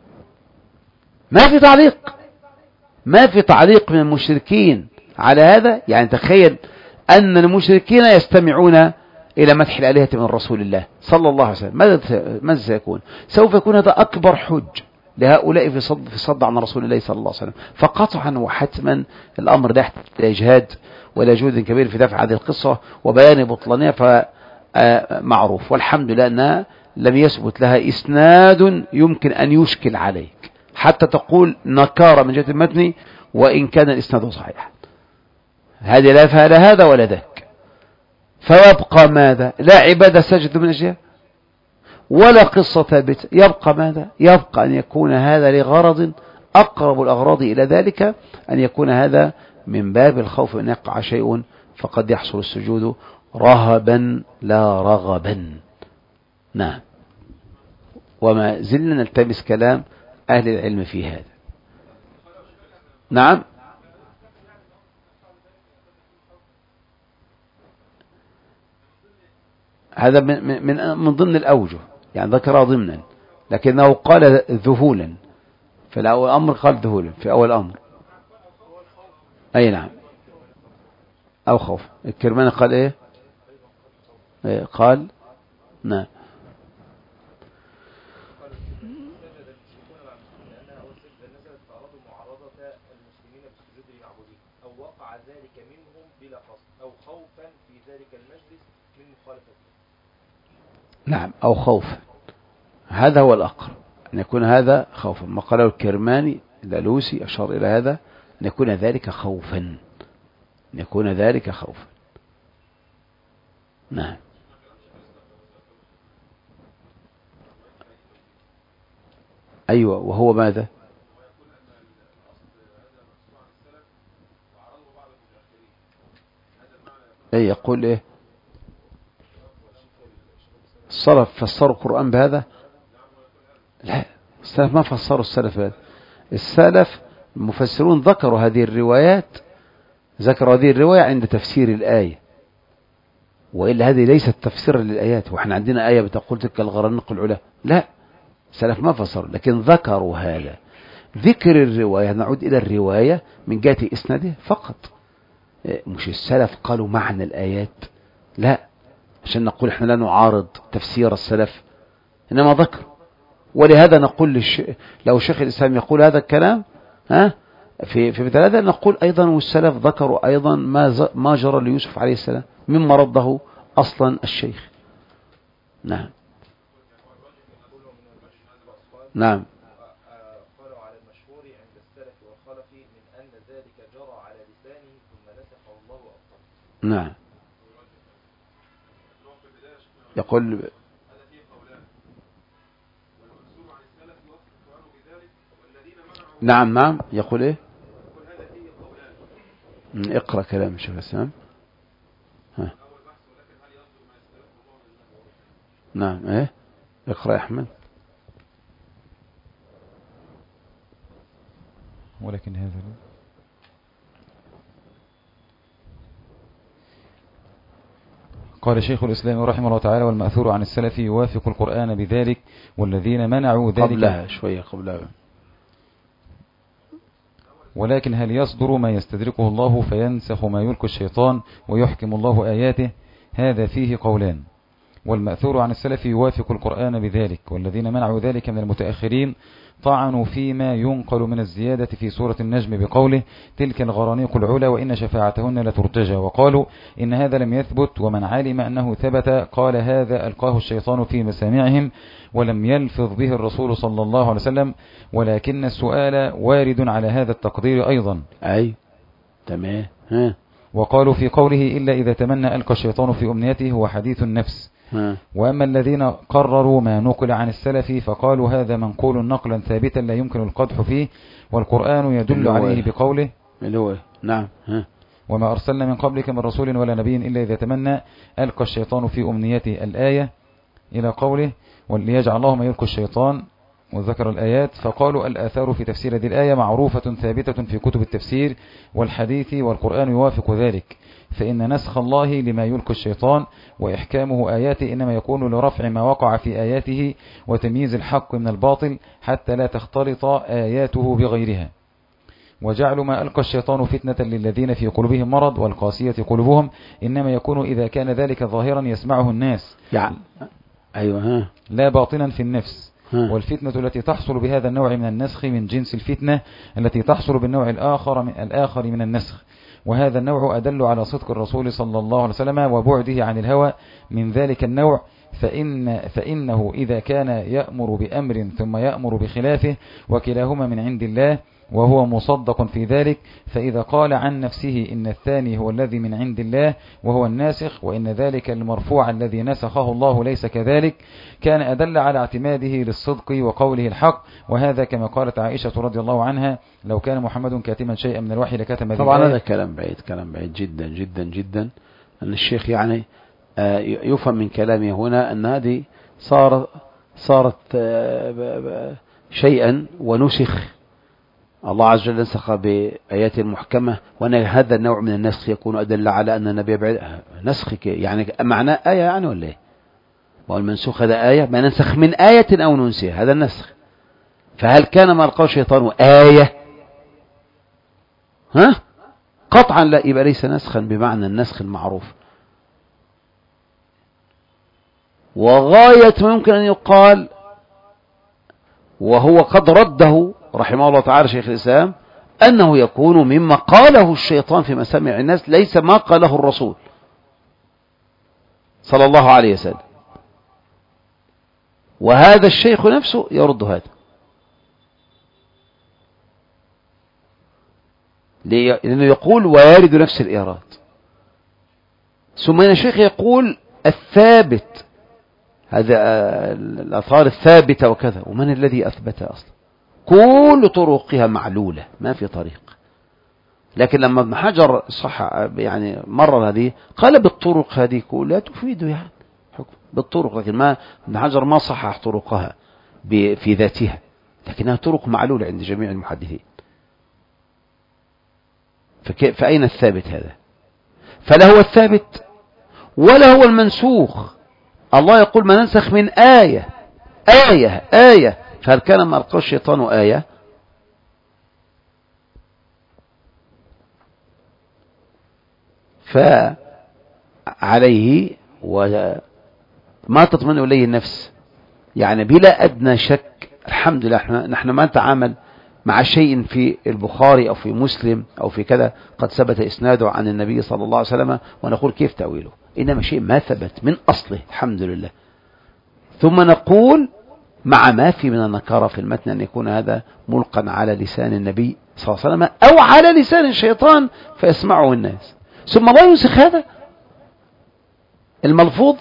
ما في تعليق من المشركين على هذا. يعني تخيل أن المشركين يستمعون إلى مدح الآلهة من رسول الله صلى الله عليه وسلم، ماذا سيكون؟ سوف يكون هذا أكبر حج لهؤلاء في صد عن رسول الله صلى الله عليه وسلم. فقطعا وحتما الأمر ده يحتاج إلى إجهاد ولا جهد كبير في دفع هذه القصة وبيان بطلانها، فمعروف والحمد لله أنها لم يثبت لها إسناد يمكن أن يشكل عليك حتى تقول نكارة من جهة المتن وإن كان الإسناد صحيح. هذه لا فيها لا هذا ولا ذاك، فيبقى ماذا؟ لا عبادة سجد من أجلها ولا قصة ثابتة. يبقى ماذا؟ يبقى أن يكون هذا لغرض أقرب الأغراض إلى ذلك، أن يكون هذا من باب الخوف أن يقع شيء فقد يحصل السجود رهبا لا رغبا. نعم. وما زلنا نلتمس كلام أهل العلم في هذا. نعم. هذا من ضمن الأوجه، يعني ذكرها ضمنا، لكنه قال ذهولا في الأول أمر، قال ذهولا في أول أمر. أي نعم. أو خوف. الكرماني قال إيه؟ قال نعم. نعم أو خوف، هذا هو الأقرب أن يكون هذا خوفا. ما قاله الكرماني الألوسي أشار إلى هذا، أن يكون ذلك خوفا، أن يكون ذلك خوفا. نعم. أيوة. وهو ماذا؟ أي يقول إيه؟ السلف فسروا القرآن بهذا؟ لا، السلف ما فسروا السلف بهذا. السلف المفسرون ذكروا هذه الروايات، ذكروا هذه الرواية عند تفسير الآية، وإلا هذه ليست تفسيرا للآيات. وإحنا عندنا آية بتقول تلك الغرانيق العلا، لا، السلف ما فسروا، لكن ذكروا هذا. ذكر الرواية، نعود إلى الرواية من جهة إسناده فقط، مش السلف قالوا معنى الآيات، لا، عشان نقول احنا لا نعارض تفسير السلف، انما ذكر. ولهذا نقول لو شيخ الاسلام يقول هذا الكلام في مثل هذا، نقول ايضا والسلف ذكروا ايضا ما جرى ليوسف عليه السلام مما رده اصلا الشيخ. نعم. نعم. قالوا على المشهور عند السلف والخلف من ان ذلك جرى على لسانه ثم نسخه الله وابطله. نعم. يقول نعم. نعم. يقول ايه؟ اقرأ كلام الشيخ الإسلام. نعم. ايه؟ اقرأ يا أحمد. ولكن هذا قال شيخ الإسلام رحمه الله تعالى: والمأثور عن السلف يوافق القرآن بذلك، والذين منعوا ذلك قبلها شوية قبلها. ولكن هل يصدر ما يستدركه الله فينسخ ما يلقي الشيطان ويحكم الله آياته؟ هذا فيه قولان. والمأثور عن السلف يوافق القرآن بذلك، والذين منعوا ذلك من المتأخرين طعنوا فيما ينقل من الزيادة في سورة النجم بقوله: تلك الغرانيق العلا وإن شفاعتهن لترتجى، وقالوا إن هذا لم يثبت، ومن علم أنه ثبت قال هذا ألقاه الشيطان في مسامعهم ولم يلفظ به الرسول صلى الله عليه وسلم، ولكن السؤال وارد على هذا التقدير أيضا. أي تمام. وقالوا في قوله إلا إذا تمنى ألقى الشيطان في أمنيته هو حديث النفس. وأما الذين قرروا ما نقل عن السلف فقالوا هذا منقول نقلا ثابتا لا يمكن القدح فيه، والقرآن يدل عليه بقوله نعم. وما أرسلنا من قبلك من رسول ولا نبي إلا إذا تمنى ألقى الشيطان في أمنيته الآية إلى قوله وليجعل الله ما يلقى الشيطان، وذكر الآيات. فقالوا الآثار في تفسير هذه الآية معروفة ثابتة في كتب التفسير والحديث، والقرآن يوافق ذلك، فإن نسخ الله لما يلقي الشيطان وإحكامه آياته إنما يكون لرفع ما وقع في آياته وتمييز الحق من الباطل حتى لا تختلط آياته بغيرها. وجعلوا ما ألقى الشيطان فتنة للذين في قلوبهم مرض والقاسية قلوبهم إنما يكون إذا كان ذلك ظاهرا يسمعه الناس أيوة. لا باطنا في النفس. والفتنة التي تحصل بهذا النوع من النسخ من جنس الفتنة التي تحصل بالنوع الآخر من النسخ، وهذا النوع أدل على صدق الرسول صلى الله عليه وسلم وبعده عن الهوى من ذلك النوع، فإنه إذا كان يأمر بأمر ثم يأمر بخلافه وكلاهما من عند الله وهو مصدق في ذلك، فإذا قال عن نفسه إن الثاني هو الذي من عند الله وهو الناسخ، وإن ذلك المرفوع الذي نسخه الله ليس كذلك، كان أدل على اعتماده للصدق وقوله الحق. وهذا كما قالت عائشة رضي الله عنها: لو كان محمد كاتما شيئا من الوحي لكتم ذلك. طبعا هذا كلام بعيد جدا جدا جدا. أن الشيخ يعني يفهم من كلامه هنا أن هذه صارت شيئا ونسخ. الله عز وجل نسخ بآيات محكمة، وأن هذا النوع من النسخ يكون أدل على أن النبي بعيد. نسخ يعني معناه آية يعني ولا إيه؟ والمنسوخ هذا آية، ما ننسخ من آية أو ننسيها، هذا النسخ. فهل كان ما ألقاه الشيطان آية؟ قطعا لا، يبقى ليس نسخا بمعنى النسخ المعروف. وغاية ما يمكن أن يقال، وهو قد رده رحمه الله تعالى شيخ الإسلام، أنه يكون مما قاله الشيطان في مسامع الناس ليس ما قاله الرسول صلى الله عليه وسلم. وهذا الشيخ نفسه يرد هذا، لأنه يقول ويرد نفس الإيراد. ثم أن الشيخ يقول الثابت، هذا الآثار الثابتة وكذا، ومن الذي أثبتها أصلا؟ كل طرقها معلولة، ما في طريق. لكن لما ابن حجر صح يعني مرر هذه، قال بالطرق هذه كلها تفيد يعني حكم بالطرق، لكن ما ابن حجر ما صحح طرقها في ذاتها، لكنها طرق معلولة عند جميع المحدثين. فأين الثابت هذا؟ فلا هو الثابت ولا هو المنسوخ. الله يقول ما ننسخ من آية. فهل كان ما ألقاه الشيطان آية؟ فعليه وما تطمئن إليه النفس، يعني بلا أدنى شك. الحمد لله نحن ما نتعامل مع شيء في البخاري أو في مسلم أو في كذا قد ثبت إسناده عن النبي صلى الله عليه وسلم ونقول كيف تأويله، إنما شيء ما ثبت من أصله الحمد لله، ثم نقول مع ما في من النكارة في المتن أن يكون هذا ملقا على لسان النبي صلى الله عليه وسلم أو على لسان الشيطان فيسمعه الناس، ثم لا ينسخ هذا الملفوظ.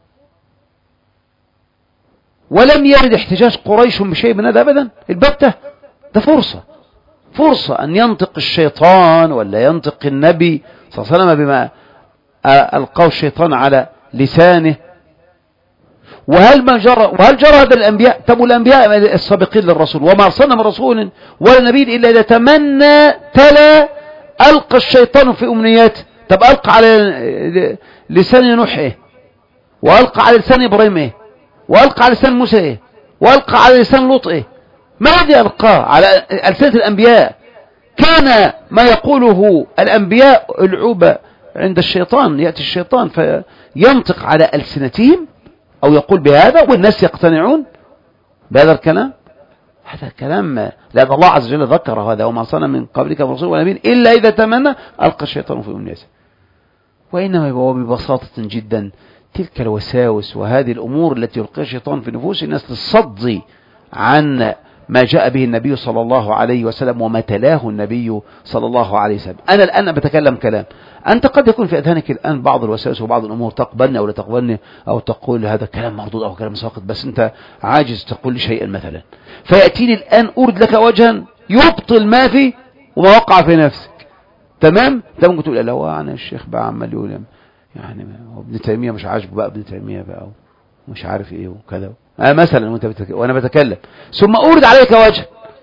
ولم يرد احتجاج قريش بشيء من هذا أبدا البتة. ده فرصة أن ينطق الشيطان ولا ينطق النبي صلى الله عليه وسلم بما ألقاه الشيطان على لسانه. وهل جرى هذا الأنبياء؟ طب الأنبياء السابقين للرسول وما أرسلنا من رسول ولا نبي إلا إذا تمنى تلا ألقى الشيطان في أمنياته. طب ألقى على لسان نوح إيه؟ وألقى على لسان إبراهيم إيه؟ وألقى على لسان موسى إيه؟ وألقى على لسان لوط إيه؟ ما الذي ألقاه على ألسنة الأنبياء؟ كان ما يقوله الأنبياء العوبة عند الشيطان، يأتي الشيطان فينطق على ألسنتهم أو يقول بهذا والناس يقتنعون بهذا الكلام. هذا كلام لأن الله عز وجل ذكر هذا وما أرسلنا من قبلك من رسول ولا نبي إلا إذا تمنى ألقى الشيطان في أمنيته. وإنما هو ببساطة جدا تلك الوساوس وهذه الأمور التي يلقيها الشيطان في نفوس الناس للصد عن ما جاء به النبي صلى الله عليه وسلم وما تلاه النبي صلى الله عليه وسلم. أنا الآن بتكلم كلام، أنت قد يكون في أذهانك الآن بعض الوساوس وبعض الأمور تقبلني أو لا تقبلني أو تقول هذا كلام مردود أو كلام ساقط، بس أنت عاجز تقول لي شيئا مثلا، فيأتيني الآن أورد لك وجها يبطل ما في وما وقع في نفسك. تمام؟ أنت ممكن تقول لا وأنا الشيخ بقى عمال يقول يعني ابن تيمية مش عاجبه بقى ابن تيمية بقى ومش عارف إيه وكذا مثلا وأنا بتكلم، ثم أورد عليك وجه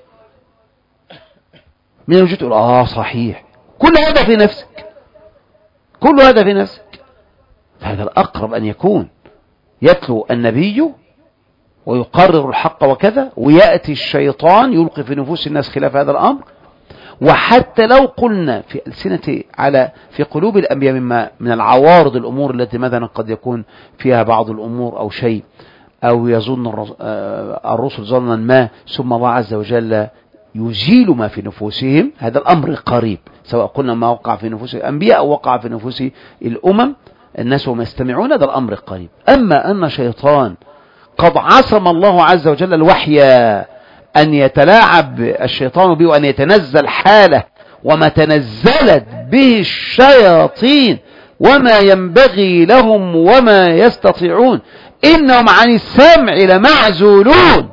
من الوجود تقول صحيح، كل هذا في نفسك، كل هذا في نفسك. فهذا الأقرب أن يكون يتلو النبي ويقرر الحق وكذا، ويأتي الشيطان يلقي في نفوس الناس خلاف هذا الأمر. وحتى لو قلنا في ألسنة في قلوب الأنبياء مما من العوارض الأمور التي مثلا قد يكون فيها بعض الأمور أو شيء أو يظن الرسل ظنا ما، ثم الله عز وجل يزيل ما في نفوسهم، هذا الأمر قريب، سواء قلنا ما وقع في نفوس الأنبياء أو وقع في نفوس الأمم الناس وما يستمعون، هذا الأمر قريب. أما أن شيطان قد عصم الله عز وجل الوحي أن يتلاعب الشيطان به وأن يتنزل حاله وما تنزلت به الشياطين وما ينبغي لهم وما يستطيعون، إنهم عن السمع لمعزولون.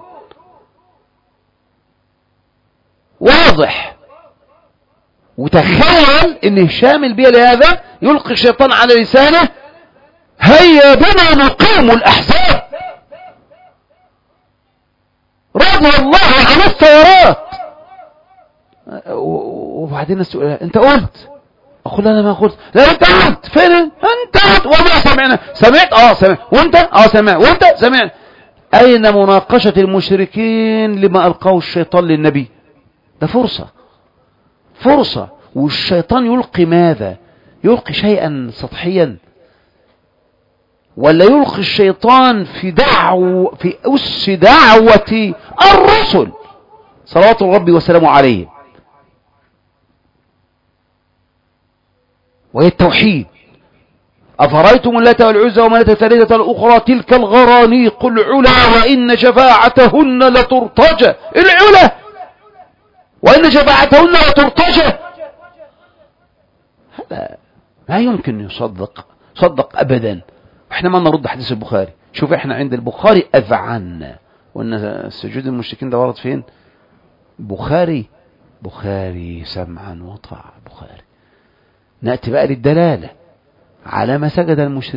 واضح. وتخيل ان هشام البيه لهذا يلقي الشيطان على لسانه: هيا بنا نقيم الأحزاب. رضي الله عن الثورات. وبعدين السؤال: انت قلت؟ اقول انا ما قلت. لا انت قلت. فين انت قلت؟ وما سمعنا. سمعت؟ سمعت. وانت؟ سمعت. وانت؟ سمعت. اين مناقشة المشركين لما القاه الشيطان للنبي؟ ده فرصة. والشيطان يلقي ماذا؟ يلقي شيئا سطحيا، ولا يلقي الشيطان في أس دعوة الرسل صلوات ربي وسلامه عليه، وهي التوحيد. أفرأيتم اللات والعزى ومناة الثالثة الأخرى تلك الغرانيق العلا وإن شفاعتهن لترتجى. العلا وإن شفاعتهن لترتجى. هذا ما يمكن يصدق أبدا. احنا ما نرد حديث البخاري. شوف احنا عند البخاري أذعنا، وإن السجود المشركين ده ورد فين؟ بخاري سمعا وطاعة بخاري. نأتي بقى للدلالة على ما سجد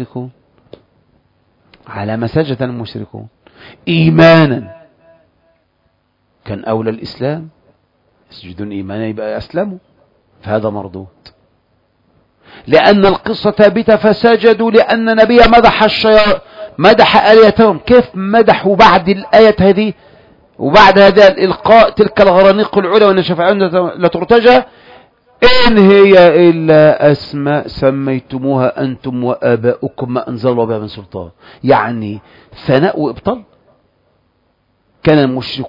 المشركون إيمانا. كان أولى الإسلام، يسجدون إيمانا يبقى أسلموا، فهذا مردود. لأن القصة ثابتة فسجدوا لأن نبي مدح آليتهم. كيف مدحوا بعد الآية هذه وبعد هذا الإلقاء تلك الغرانيق العلا وإن شفاعتهن لترتجى؟ إن هي إلا أسماء سميتموها أنتم وآباؤكم ما أنزل الله بها من سلطان. يعني ثناء وإبطال. كان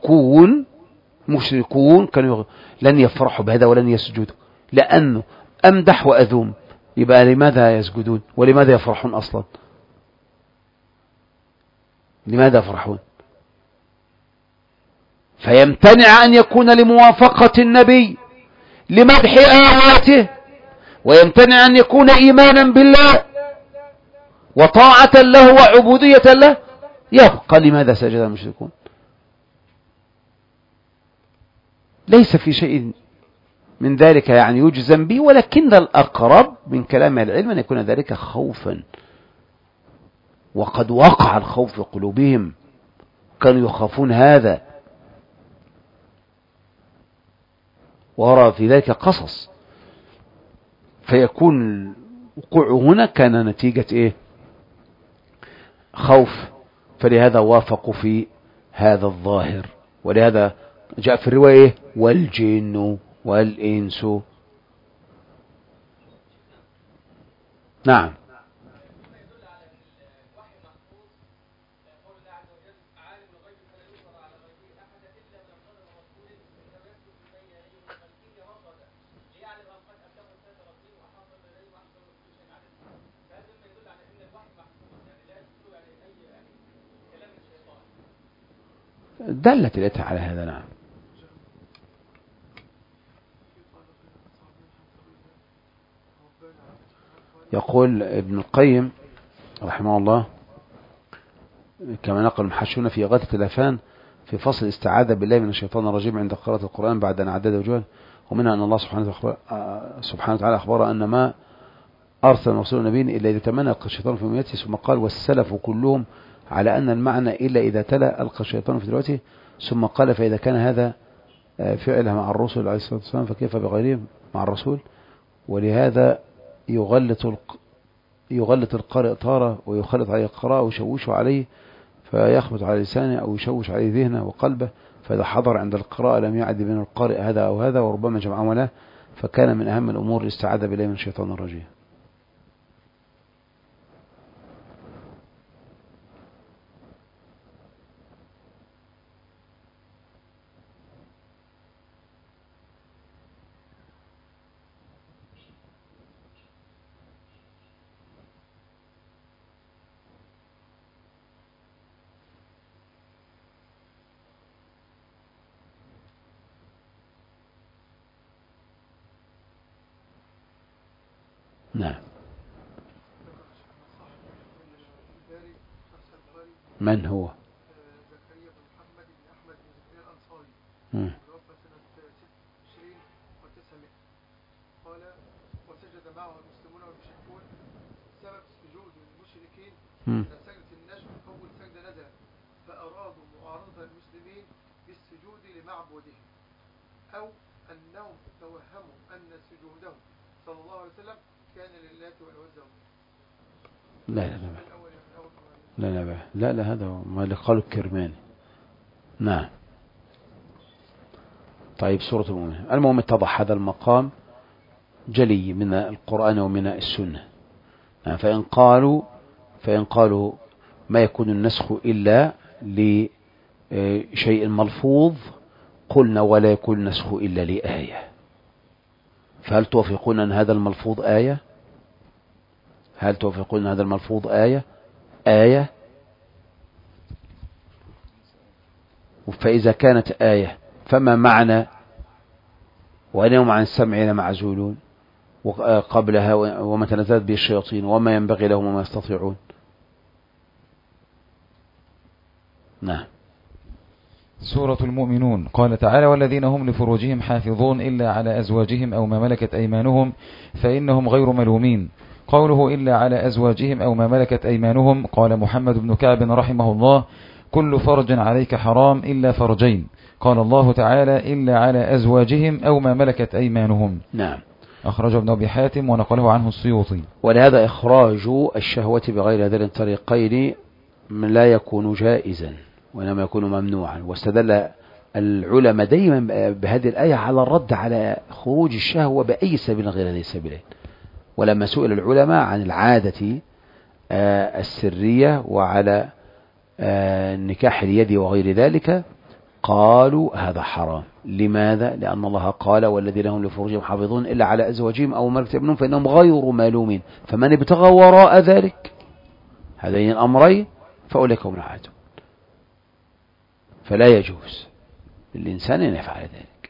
المشركون كانوا لن يفرحوا بهذا ولن يسجدوا، لأنه أمدح وأذوم. يبقى لماذا يسجدون ولماذا يفرحون أصلا؟ لماذا يفرحون؟ فيمتنع أن يكون لموافقة النبي لمدح آياته، ويمتنع أن يكون إيمانا بالله وطاعة له وعبودية له. يبقى لماذا سجد المشركون؟ ليس في شيء من ذلك يعني يجزم به، ولكن الأقرب من كلام العلم أن يكون ذلك خوفا، وقد وقع الخوف في قلوبهم، كانوا يخافون هذا. وأرى في ذلك قصص، فيكون وقوعه هنا كان نتيجة خوف، فلهذا وافقوا في هذا الظاهر. ولهذا جاء في الرواية والجن والإنس. نعم. دلت الآية على هذا. نعم. يقول ابن القيم رحمه الله كما نقل المحشون في إغاثة الأفهام في فصل الاستعاذة بالله من الشيطان الرجيم عند قراءة القرآن بعد أن عدد وجوه، ومنها أن الله سبحانه وتعالى أخبر أن ما أرسل رسول نبي إلا إذا تمنى ألقى الشيطان في أمنيته، ثم قال والسلف كلهم على أن المعنى إلا إذا تلا ألقى الشيطان في دلوقتي، ثم قال فإذا كان هذا فعلها مع الرسل عليه الصلاة والسلام فكيف بغيرهم مع الرسول. ولهذا يغلط القارئ طارة ويخلط عليه القراءة ويشوش عليه فيخبط على لسانه أو يشوش عليه ذهنه وقلبه، فإذا حضر عند القراءة لم يعد بين القارئ هذا أو هذا، وربما جمعهما له. فكان من أهم الأمور الاستعاذة بالله من الشيطان الرجيم. نعم. من هو؟ زكريا بن محمد بن أحمد بن زكريا الأنصاري توفى سنة 26 و900. قال وسجد معه المسلمون والمشركون. سبب سجود المشركين أن سجدة النجم أول سجدة نزلت فأرادوا معارضة المسلمين بالسجود لمعبودهم، أو أنهم توهموا أن سجودهم صلى الله عليه وسلم كان لله والعزى. لا هذا ما اللي قاله الكرماني. نعم. طيب سورة المؤمنين. المهم اتضح هذا المقام جلي من القرآن ومن السنة. نعم. فإن قالوا ما يكون النسخ إلا لشيء ملفوظ قلنا ولا يكون النسخ إلا لآية. فهل توافقون أن هذا الملفوظ آية؟ هل توافقون أن هذا الملفوظ آية؟ فإذا كانت آية فما معنى وأنهم عن السمع لمعزولون وقبلها وما تنزلت به الشياطين وما ينبغي لهم وما يستطيعون. نعم. سورة المؤمنون. قال تعالى والذين هم لفروجهم حافظون إلا على أزواجهم أو ما ملكت أيمانهم فإنهم غير ملومين. قوله إلا على أزواجهم أو ما ملكت أيمانهم، قال محمد بن كعب رحمه الله كل فرج عليك حرام إلا فرجين. قال الله تعالى إلا على أزواجهم أو ما ملكت أيمانهم. نعم. أخرجه ابن أبي حاتم ونقله عنه السيوطي. ولهذا إخراج الشهوة بغير هذين الطريقين لا يكون جائزا وإنما يكون ممنوعا. واستدل العلماء دائما بهذه الآية على الرد على خروج الشهوة بأي سبيل غير هذه السبيلين. ولما سئل العلماء عن العادة السرية وعلى النكاح اليد وغير ذلك قالوا هذا حرام. لماذا؟ لأن الله قال والذين هم لفروجهم حافظون إلا على أزواجهم أو ملكت أيمانهم فإنهم غير ملومين فمن ابتغى وراء ذلك هذين الأمرين فأولئك هم العادون. فلا يجوز للإنسان أن يفعل ذلك.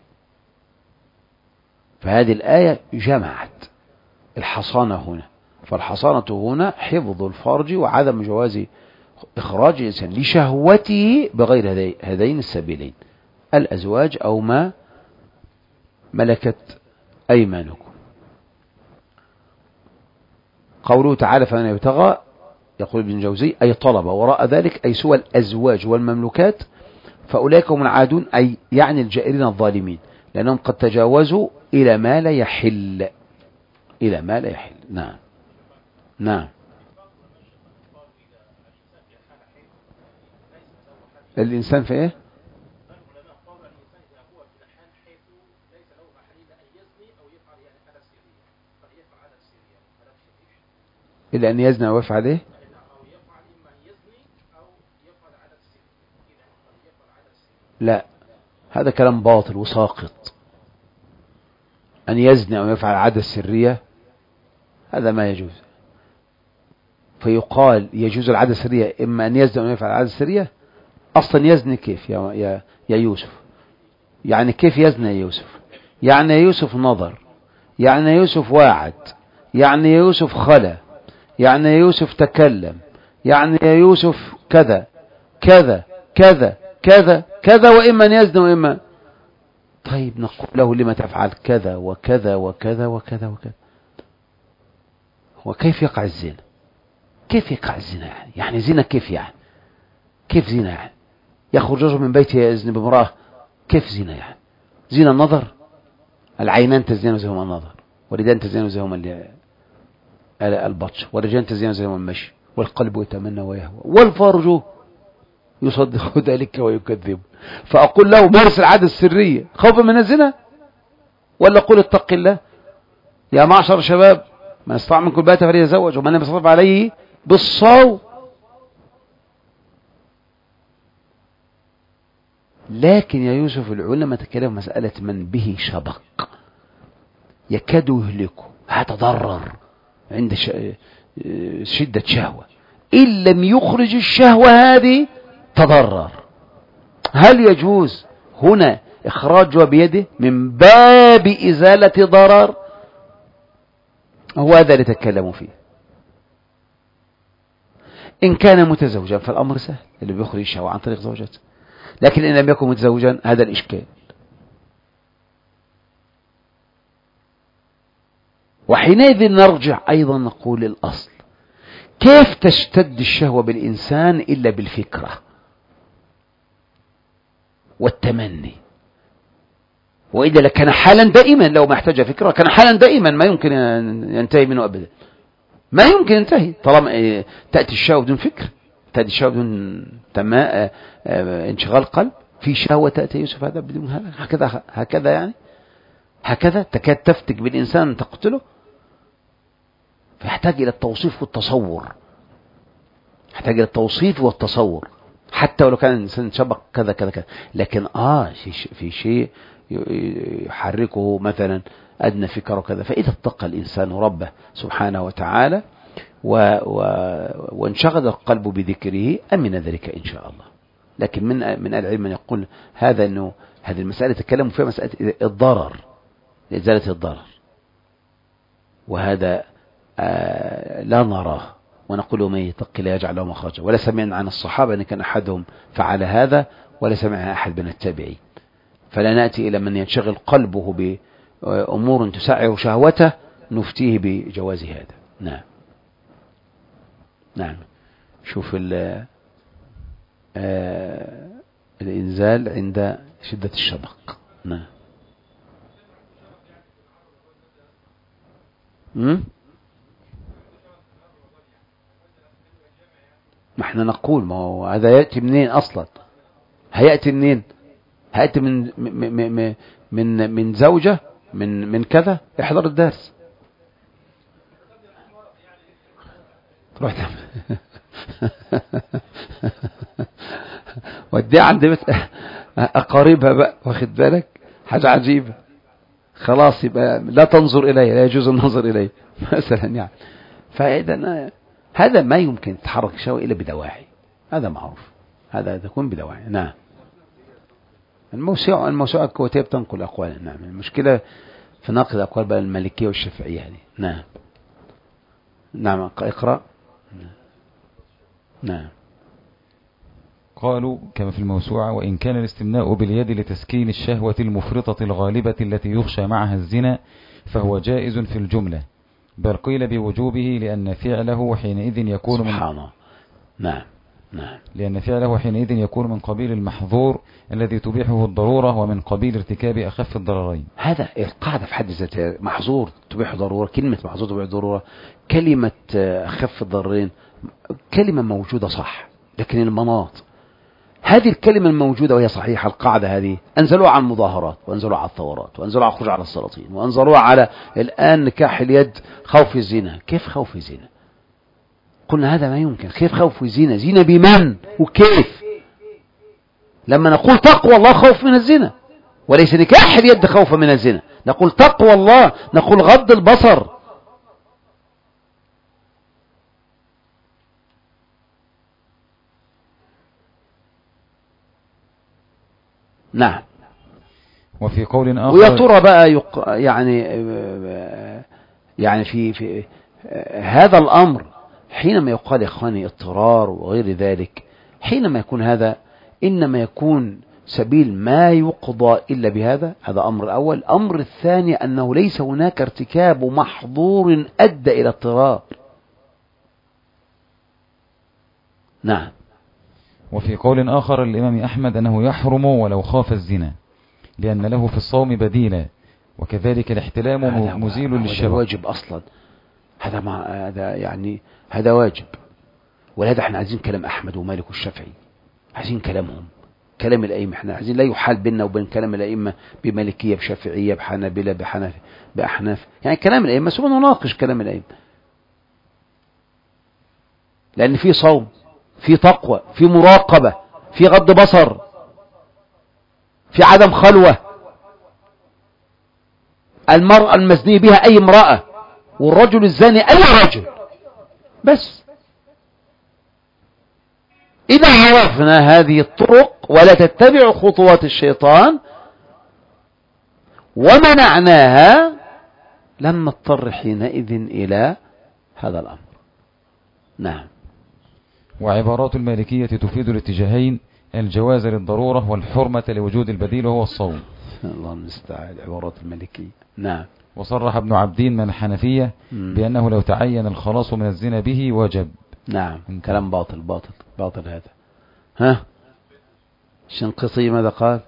فهذه الآية جمعت الحصانة هنا. فالحصانة هنا حفظ الفرج وعدم جواز إخراج الإنسان لشهوته بغير هذين السبيلين الأزواج أو ما ملكت أيمانكم. قوله تعالى فمن يبتغى يقول ابن جوزي أي طلب وراء ذلك أي سوى الأزواج والمملوكات فأولئك هم العادون أي يعني الجائرين الظالمين لأنهم قد تجاوزوا إلى ما لا يحل. نعم. نعم. الإنسان في إيه؟ إلا أن يزنى ويفعل إيه؟ لا هذا كلام باطل وساقط. أن يزنى ويفعل عادة سرية هذا ما يجوز. فيقال يجوز العادة السرية إما أن يزنى ويفعل العادة السرية. أصلا يزني كيف يا يوسف؟ يعني كيف يزني يا يوسف؟ يعني يوسف نظر، يعني يوسف واعد، يعني يوسف خلى، يعني يوسف تكلم، يعني يوسف كذا كذا كذا كذا كذا وإما أن يزني وإما. طيب نقول له لما تفعل كذا وكذا وكذا وكذا وكذا. وكيف يقع الزنا؟ كيف يقع الزنا يعني زنا كيف يعني؟ كيف زنا يعني؟ يخرج رجل من بيته يزني بامرأة كيف زنا يعني؟ زنا النظر. العينان تزين زيهما النظر واليدان تزين زيهما البطش والرجلان تزين زيهما المشي والقلب يتمنى ويهوى والفرج يصدق ذلك ويكذب. فأقول له مارس العادة السرية خوفا من الزنا ولا قل اتق الله يا معشر الشباب من استطاع منكم الباءة فليتزوج ومن لم يستطع عليه بالصوم. لكن يا يوسف العلماء تكلموا مسألة من به شبق يكاد يهلكه هتضرر عند شدة شهوة إن لم يخرج الشهوة هذه تضرر. هل يجوز هنا إخراجها بيده من باب إزالة ضرر هو هذا اللي تكلموا فيه. إن كان متزوجا فالأمر سهل، اللي بيخرج الشهوة عن طريق زوجته. لكن إن لم يكن متزوجا هذا الإشكال. وحينئذ نرجع أيضا نقول الأصل، كيف تشتد الشهوة بالإنسان إلا بالفكرة والتمني؟ وإذا لكان حالا دائما، لو ما احتاج فكرة كان حالا دائما ما يمكن أن ينتهي منه أبدا، ما يمكن ينتهي طالما تأتي الشهوة بدون فكر، تأتي الشهوة بدون انشغال قلب. في شهوة تأتي يوسف هذا بدون هذا، هكذا يعني، هكذا تكاد تفتك بالإنسان تقتله. فيحتاج إلى التوصيف والتصور، يحتاج إلى التوصيف والتصور، حتى ولو كان الإنسان شبق كذا كذا كذا. لكن في شيء يحركه مثلا أدنى فكره كذا. فإذا اتقى الإنسان ربه سبحانه وتعالى وانشغل القلب بذكره أمن ذلك إن شاء الله. لكن من العلم من يقول هذا أنه هذه المسألة تكلموا فيها مسألة الضرر، لإزالة الضرر، وهذا لا نراه، ونقول من يتق لا يجعل له مخرجا. ولا سمعنا عن الصحابة أن كان أحدهم فعل هذا، ولا سمعنا أحد من التابعين. فلا نأتي إلى من ينشغل قلبه بأمور تسعر شهوته نفتيه بجواز هذا. نعم نعم. شوف الإنزال عند شدة الشبق. نعم. ما احنا نقول ما هو هذا يأتي منين أصلا؟ هيأتي منين؟ هيأتي من زوجة من كذا احضر الدرس تروح ودي عند أقاربها بقى، واخد بالك؟ حاجة عجيبة. خلاص يبقى لا تنظر إليه، لا يجوز النظر إليه مثلا يعني. فإذا هذا ما يمكن تحرك الشهوة إلا بدواعي، هذا معروف، هذا تكون بدواعي. نعم. الموسوعة الكويتية بتنقل أقوالا. نعم. المشكلة في نقل أقوال بقى المالكية والشافعية هذه. نعم نعم. اقرأ. نعم. قالوا كما في الموسوعة: وإن كان الاستمناء باليد لتسكين الشهوة المفرطة الغالبة التي يخشى معها الزنا فهو جائز في الجملة، بل قيل بوجوبه لأن فعله حينئذ يكون سبحانه. نعم نعم. لأن فعله حينئذ يكون من قبيل المحظور الذي تبيحه الضرورة، ومن قبيل ارتكاب أخف الضررين. هذا القاعدة في حد ذاتها. محظور تبيح ضرورة، كلمة محظور تبيح ضرورة، كلمة أخف الضررين كلمة موجودة صح، لكن المناط هذه الكلمة الموجودة وهي صحيحة. القاعدة هذه أنزلوها على المظاهرات، وأنزلوها على الثورات، وأنزلوها على الخروج على السلاطين، وأنزلوها على الآن نكاح اليد خوف الزنا. كيف خوف الزنا؟ قلنا هذا ما يمكن. كيف خوف الزنا؟ زنا بمن وكيف؟ لما نقول تقوى الله خوف من الزنا، وليس نكاح اليد خوف من الزنا. نقول تقوى الله، نقول غض البصر. نعم. وفي قول آخر: ويا ترى بقى يعني في هذا الأمر حينما يقال يا إخواني اضطرار وغير ذلك، حينما يكون هذا إنما يكون سبيل ما يقضى إلا بهذا. هذا أمر الأول. أمر الثاني أنه ليس هناك ارتكاب محظور أدى إلى اضطرار. نعم. وفي قول آخر الإمام أحمد أنه يحرم ولو خاف الزنا، لأن له في الصوم بديلا، وكذلك الاحتلام مزيل للشبه. هذا واجب أصلا. هذا يعني هذا واجب. ولهذا احنا عايزين كلام أحمد ومالك والشافعي، عايزين كلامهم، كلام الأئمة. احنا عايزين لا يحال بيننا وبين كلام الأئمة بمالكية بشافعية بحنابلة بأحناف، يعني كلام الأئمة ثم نناقش كلام الأئمة. لأن في صوم، في تقوى، في مراقبة، في غض بصر، في عدم خلوة. المرأة المزنية بها أي امرأة، والرجل الزاني أي رجل. بس إذا عرفنا هذه الطرق ولا تتبع خطوات الشيطان ومنعناها لم نضطر حينئذ إلى هذا الأمر. نعم. وعبارات المالكية تفيد الاتجاهين، الجواز للضرورة والحرمة لوجود البديل وهو الصوم. الله المستعان. عبارات المالكية. نعم. وصرح ابن عبدين من الحنفية بأنه لو تعين الخلاص من الزنا به وجب. نعم. كلام باطل باطل باطل هذا. ها الشنقيطي ماذا قال؟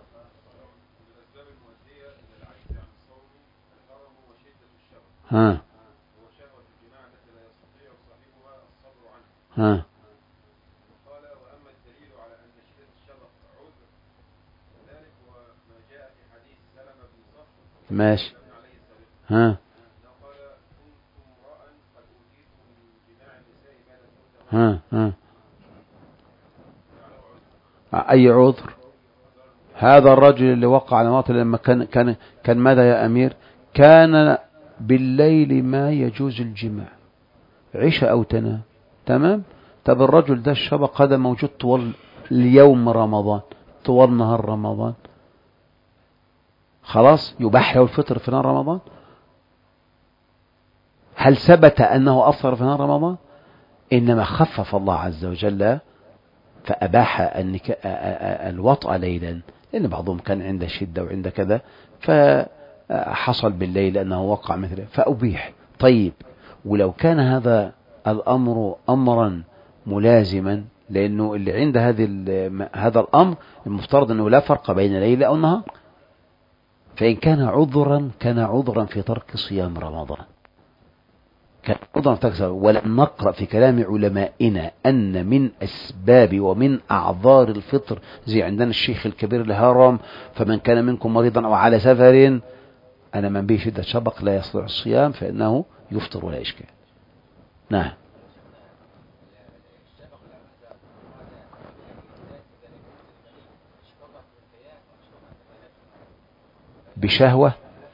ها ها قال وأما الدليل على أن شدة الشبق عذر ذلك هو ما جاء في حديث سلمة بن صخر ماشي. ها قال كنت امرأ قد أوتيت من جماع النساء ما لم تؤت ها أي عذر؟ هذا الرجل اللي وقع على ماطل لما كان ماذا يا أمير؟ كان بالليل ما يجوز الجماع، عشاء أو تنام. تمام. طب الرجل ده الشبق هذا موجود طوال اليوم رمضان، طوال نهار رمضان، خلاص يباح له الفطر في نهار رمضان. هل ثبت أنه أفطر في نهار رمضان؟ إنما خفف الله عز وجل فأباح الوطأ ليلا، لأن بعضهم كان عنده شدة وعنده كذا، فحصل بالليل أنه وقع مثله فأبيح. طيب ولو كان هذا الأمر أمرا ملازما، لأنه اللي عند هذا الأمر المفترض أنه لا فرق بين ليل أو نهار، فإن كان عذرا كان عذرا في ترك صيام رمضان، كان عذرا في ترك صيام. ولم نقرأ في كلام علمائنا أن من أسباب ومن أعذار الفطر زي عندنا الشيخ الكبير الهرم، فمن كان منكم مريضا أو على سفر أنا من به شدة شبق لا يستطيع الصيام فإنه يفطر ولا إشكال. نعم. بشهوة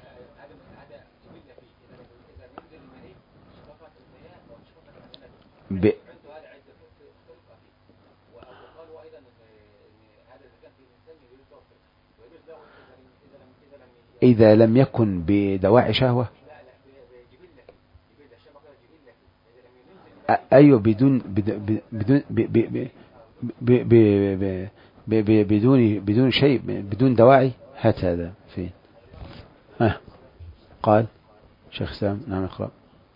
إذا لم يكن بدواعي شهوة. أيوة بدون شيء، بدون دواعي. هات هذا فين؟ قال شيخ سام. نعم اقرأ.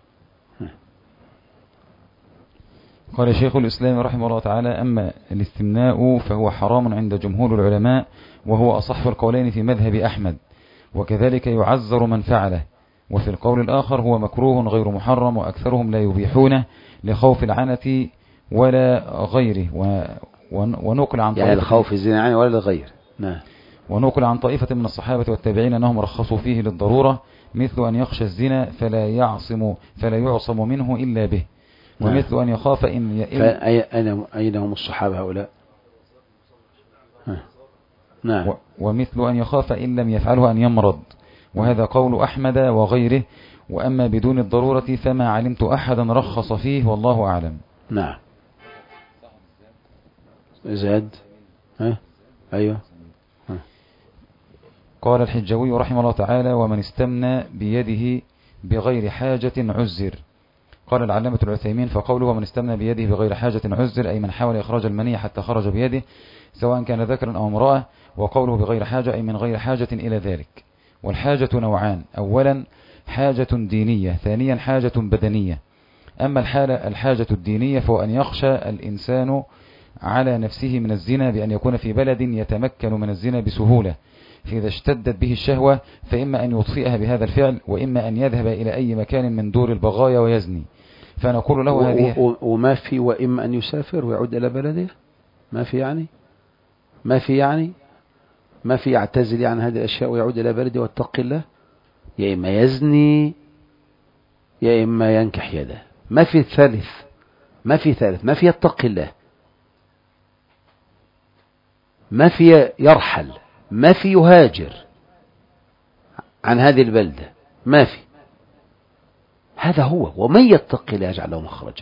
قال شيخ الإسلام رحمه الله تعالى: أما الاستمناء فهو حرام عند جمهور العلماء، وهو أصح القولين في مذهب أحمد، وكذلك يعذر من فعله. وفي القول الآخر هو مكروه غير محرم، وأكثرهم لا يبيحونه لخوف العنة ولا غيره. ونقل عن يعني الخوف الزنا ولا لغير. نعم. ونقل عن طائفة من الصحابة والتابعين أنهم رخصوا فيه للضرورة، مثل أن يخشى الزنا فلا يعصم منه إلا به، ومثل أن يخاف أين هم الصحابة هؤلاء؟ نعم. ومثل أن يخاف إن لم يفعله أن يمرض، وهذا قول أحمد وغيره. وأما بدون الضرورة فما علمت أحدا رخص فيه، والله أعلم. نعم. زاد. أيوه. قال الحجوي رحمه الله تعالى: ومن استمنى بيده بغير حاجة عزر. قال العلامة العثيمين: فقوله ومن استمنى بيده بغير حاجة عزر، أي من حاول إخراج المني حتى خرج بيده سواء كان ذكرا أو امرأة. وقوله بغير حاجة أي من غير حاجة إلى ذلك. والحاجة نوعان: أولا حاجة دينية، ثانيا حاجة بدنية. أما الحاجة الدينية فهو أن يخشى الإنسان على نفسه من الزنا بأن يكون في بلد يتمكن من الزنا بسهولة، فإذا اشتدت به الشهوة فإما أن يطفئها بهذا الفعل، وإما أن يذهب إلى أي مكان من دور البغايا ويزني. فنقول له هذه وما في وإما أن يسافر ويعود إلى بلده. ما في يعتزل عن هذه الأشياء ويعود إلى بلده واتقي الله. يا إما يزني يا إما ينكح يده. ما في ثالث. ما في يتقي الله، ما في يرحل، ما في يهاجر عن هذه البلدة، ما في. هذا هو. ومن يتقي الله يجعل له مخرجا.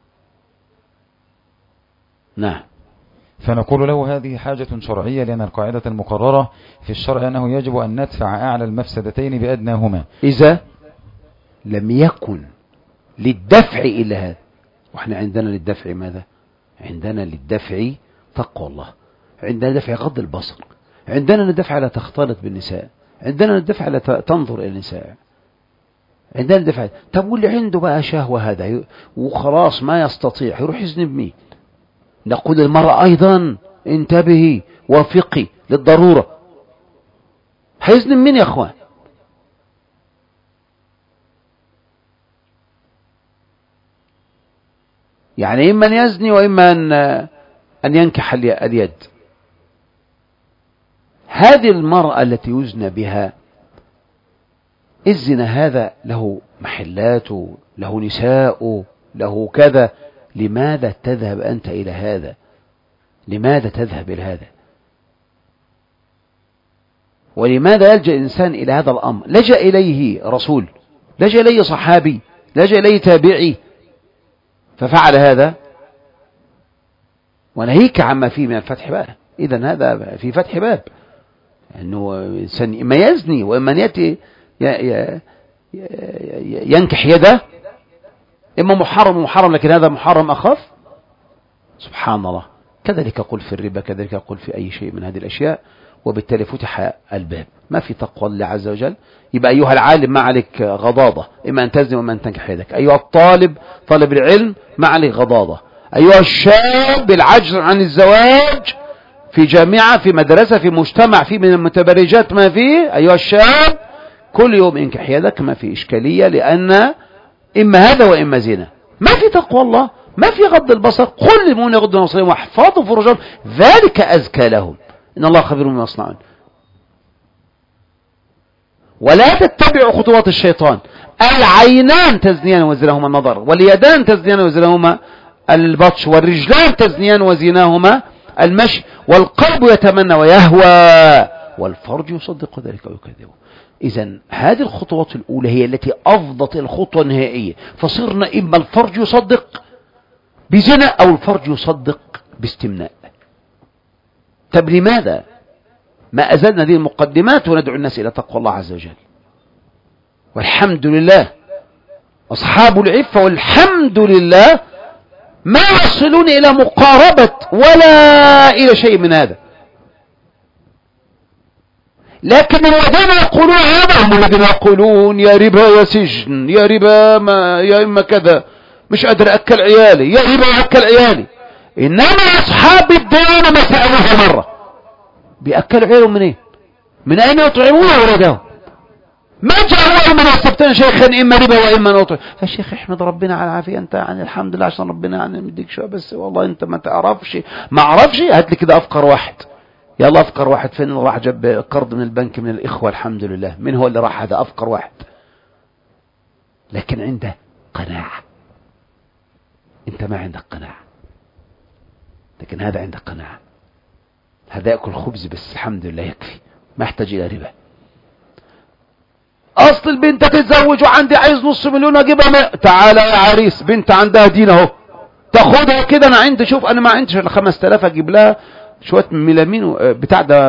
نعم. فنقول له هذه حاجة شرعية، لأن القاعدة المقررة في الشرع أنه يجب أن ندفع أعلى المفسدتين بأدناهما. لم يكن للدفع إلا هذا. وإحنا عندنا للدفع ماذا؟ عندنا للدفع تقوى الله، عندنا للدفع غض البصر، عندنا للدفع لا تختلط بالنساء، عندنا للدفع لا تنظر إلى النساء، عندنا للدفع. طب واللي عنده بقى شهوة هذا وخلاص ما يستطيع يروح يزني بمين؟ نقول المرأة أيضا انتبهي وافقي للضرورة. هيزني بمين يا أخوان؟ يعني إما أن يزني وإما أن ينكح اليد. هذه المرأة التي يزنى بها، الزنا هذا له محلاته، له نساء، له كذا. لماذا تذهب أنت إلى هذا؟ لماذا تذهب إلى هذا؟ ولماذا يلجأ الإنسان إلى هذا الأمر؟ لجأ إليه رسول، لجأ إليه صحابي، لجأ إليه تابعي ففعل هذا، ونهيك عما فيه من الفتح بقى. إذن هذا في فتح باب أنه إنسان إما يزني وإما يأتي ينكح يده، إما محرم لكن هذا محرم أخف. سبحان الله. كذلك قل في الربا، كذلك قل في أي شيء من هذه الأشياء. وبالتالي فتح الباب، ما في تقوى الله عز وجل. يبقى أيها العالم ما عليك غضاضة، إما أن تزني وإما أن تنكح يدك. أيها الطالب طالب العلم ما عليك غضاضة. أيها الشاب العجز عن الزواج في جامعة في مدرسة في مجتمع في من المتبرجات ما فيه، أيها الشاب كل يوم انكح يدك، ما في إشكالية، لأن إما هذا وإما زنا. ما في تقوى الله، ما في غض البصر. قل للمؤمنين يغضوا من أبصارهم واحفظوا فروجهم ذلك أزكى لهم إن الله خبير بما يصنعون. ولا تتبعوا خطوات الشيطان. العينان تزنيان وزناهما النظر، واليدان تزنيان وزناهما البطش، والرجلان تزنيان وزناهما المشي، والقلب يتمنى ويهوى، والفرج يصدق ذلك ويكذبه. إذن هذه الخطوات الأولى هي التي أفضت الخطوة النهائية، فصرنا إما الفرج يصدق بزنا أو الفرج يصدق باستمناء. طب لماذا ما أزلنا هذه المقدمات وندعو الناس إلى تقوى الله عز وجل؟ والحمد لله أصحاب العفة والحمد لله ما يصلون إلى مقاربة ولا إلى شيء من هذا. لكن الذين يقولون هذا هم الذين يقولون يا ربا يا سجن، يا ربا ما يا إما كذا، مش قادر أكل عيالي، يا ربا أكل عيالي. إنما أصحاب الدين ما سألوها مرة بيأكلوا عيالهم منين؟ من أين يطعمون أولادهم؟ ما جعلوا من السبتين شيخا إما ربا وإما نطعم. يا شيخ احمد ربنا على العافية أنت، يعني الحمد لله عشان ربنا يعني مديك شوية، بس والله أنت ما تعرفش. ما أعرفش، هات لي كده أفقر واحد. يلا أفقر واحد فين اللي راح جاب قرض من البنك من الإخوة؟ الحمد لله. من هو اللي راح؟ هذا أفقر واحد، لكن عنده قناعة. أنت ما عندك قناعة، لكن هذا عنده قناعة. هذا يأكل خبز بس الحمد لله يكفي، ما يحتاج إلى ربا. أصل البنت تتزوج وعندي عايز $500,000 أجيبها تعالى يا عريس، بنت عندها دين اهو، تاخدها كده. أنا عندي، شوف أنا ما عنديش إلا 5000 أجيب لها شوية ميلامين بتاع ده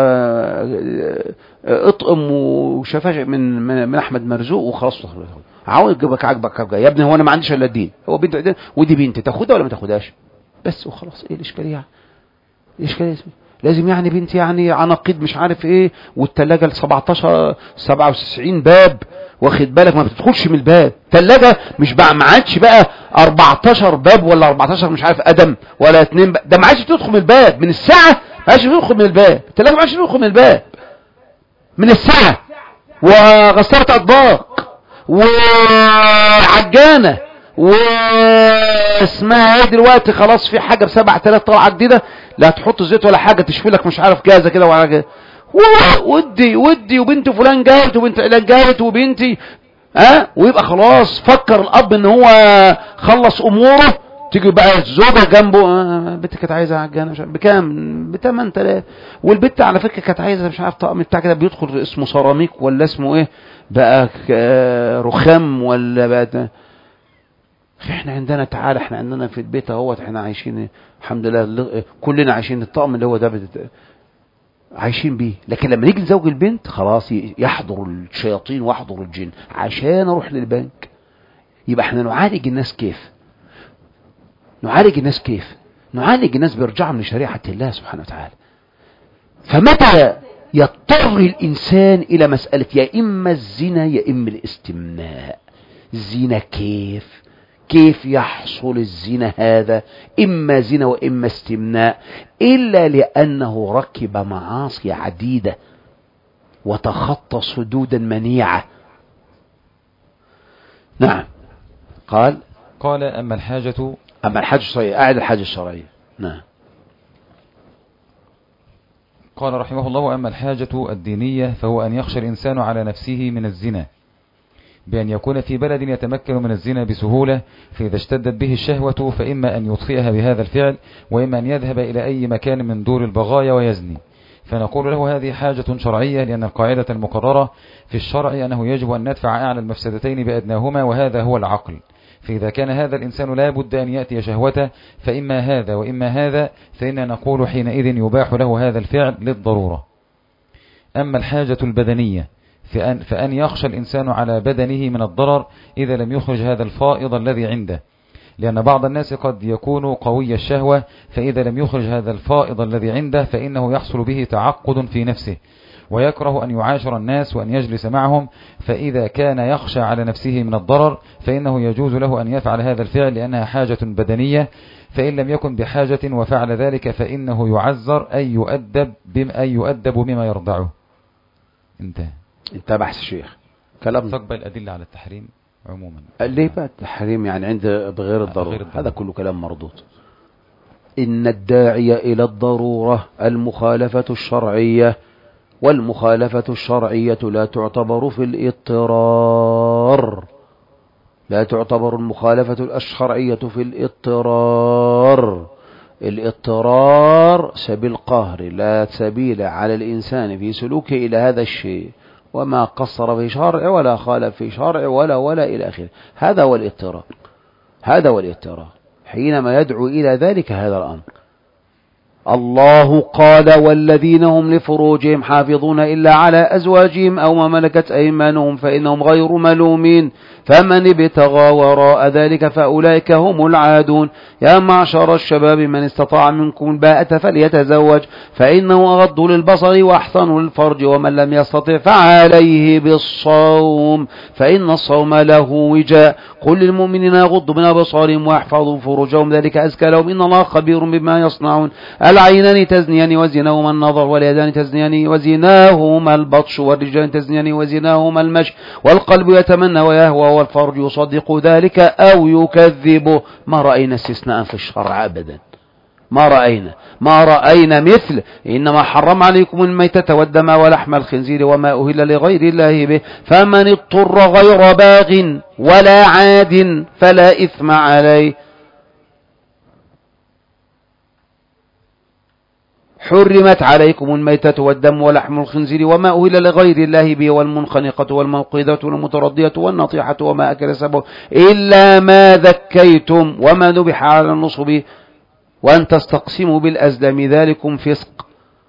اطقم وشفاش من أحمد مرزوق وخلاص. عاوز يجيبك عاجبك يا ابني، هو أنا ما عنديش إلا الدين، هو بنت ودي بنت، تاخدها ولا ما تاخدهاش بس وخلاص. إيه الإشكالية؟ الإشكالية لازم يعني بنت يعني عناقيد مش عارف ايه، والتلاجة ال 97 باب، واخد بالك؟ ما بتدخلش من الباب. تلاجة مش بقى، ما عادش بقى 14 باب ولا 14 مش عارف قدم ولا 2 باب، ده ما عادش تدخل من الباب من الساعة، ما عادش تدخل من الباب. التلاجة ما عادش تدخل من الباب من الساعة. وغسالة اطباق وعجانة واسمها ايه دلوقتي، خلاص في حاجة ب7,000 طلعة جديدة، لا تحط زيت ولا حاجة، تشفي لك مش عارف جازة كده ولا كده. ودي وبنت فلان جابت وبنت علان جابت وبنتي ويبقى خلاص فكر الاب ان هو خلص اموره. تيجي بقى الزوجة جنبه، بنتي كانت عايزة عجانة مش عارف بكام، ب8,000. والبنت على فكرة كانت عايزة مش عارف طقم بتاع كده بيدخل اسمه سيراميك ولا اسمه ايه بقى، رخام ولا بقى. احنا عندنا تعالى، احنا عندنا في البيت اهوت، احنا عايشين الحمد لله كلنا عايشين الطقم اللي هو ده عايشين بيه. لكن لما نيجي نزوج البنت خلاص يحضر الشياطين ويحضر الجن عشان اروح للبنك، يبقى احنا نعالج الناس كيف؟ نعالج الناس كيف؟ نعالج الناس بيرجعهم لشريعة الله سبحانه وتعالى. فمتى يضطر الإنسان إلى مسألة يا إما الزنا يا إما الاستمناء. الزنا كيف يحصل الزنا هذا؟ إما زنا وإما استمناء، إلا لأنه ركب معاصي عديدة وتخطى صدودا منيعة. نعم. قال أما الحاجة الشرعية. أعد الحاجة الشرعية. نعم. قال رحمه الله: أما الحاجة الدينية فهو أن يخشى الإنسان على نفسه من الزنا بأن يكون في بلد يتمكن من الزنا بسهولة، فإذا اشتدت به الشهوة فإما أن يطفئها بهذا الفعل، وإما أن يذهب إلى أي مكان من دور البغايا ويزني. فنقول له هذه حاجة شرعية، لأن القاعدة المقررة في الشرع أنه يجب أن ندفع أعلى المفسدتين بأدناهما، وهذا هو العقل. فإذا كان هذا الإنسان لا بد أن يأتي شهوته فإما هذا وإما هذا، فإننا نقول حينئذ يباح له هذا الفعل للضرورة. أما الحاجة البدنية فأن يخشى الإنسان على بدنه من الضرر إذا لم يخرج هذا الفائض الذي عنده، لأن بعض الناس قد يكون قوي الشهوة، فإذا لم يخرج هذا الفائض الذي عنده فإنه يحصل به تعقد في نفسه، ويكره أن يعاشر الناس وأن يجلس معهم. فإذا كان يخشى على نفسه من الضرر فإنه يجوز له أن يفعل هذا الفعل لأنها حاجة بدنية. فإن لم يكن بحاجة وفعل ذلك فإنه يعذر أي يؤدب بما يرضعه. انتهى بحث الشيخ. كلام تقبل أدلة على التحريم عموما. ليه بقى التحريم يعني عند بغير الضرورة؟ هذا كله كلام مردود. إن الداعي إلى الضرورة المخالفة الشرعية، والمخالفة الشرعية لا تعتبر في الاضطرار. لا تعتبر المخالفة الشرعية في الاضطرار. الاضطرار سبيل قهر، لا سبيل على الإنسان في سلوكه إلى هذا الشيء، وما قصر في شرع ولا خالف في شرع ولا إلى آخره. هذا هو الاضطرار. هذا هو الاضطرار حينما يدعو إلى ذلك هذا الأمر. الله قال: والذين هم لفروجهم حافظون إلا على أزواجهم أو ما ملكت أيمانهم فإنهم غير ملومين، فمن ابتغى وراء ذلك فأولئك هم العادون. يا معشر الشباب من استطاع منكم الباءة فليتزوج فإنه أغض للبصر وأحسن للفرج، ومن لم يستطع فعليه بالصوم فإن الصوم له وجاء. قل للمؤمنين يغضوا من أبصارهم ويحفظوا فروجهم ذلك أزكى لهم إن الله خبير بما يصنعون. العينان تزنيان وزناهما النظر، واليدان تزنيان وزناهما البطش، والرجلان تزنيان وزناهما المشي، والقلب يتمنى ويهوى، والفرج يصدق ذلك أو يكذبه. ما رأينا استثناء في الشرع أبدا، ما رأينا مثل إنما حرم عليكم الميتة والدم ولحم الخنزير وما أهل لغير الله به، فمن اضطر غير باغ ولا عاد فلا إثم عليه. حرمت عليكم الميتة والدم ولحم الخنزير وما أهل لغير الله به، والمنخنقة والموقذة والمتردية والنطيحة وما أكل السبع إلا ما ذكيتم وما ذبح على النصب وأن تستقسموا بالأزلام ذلكم فسق.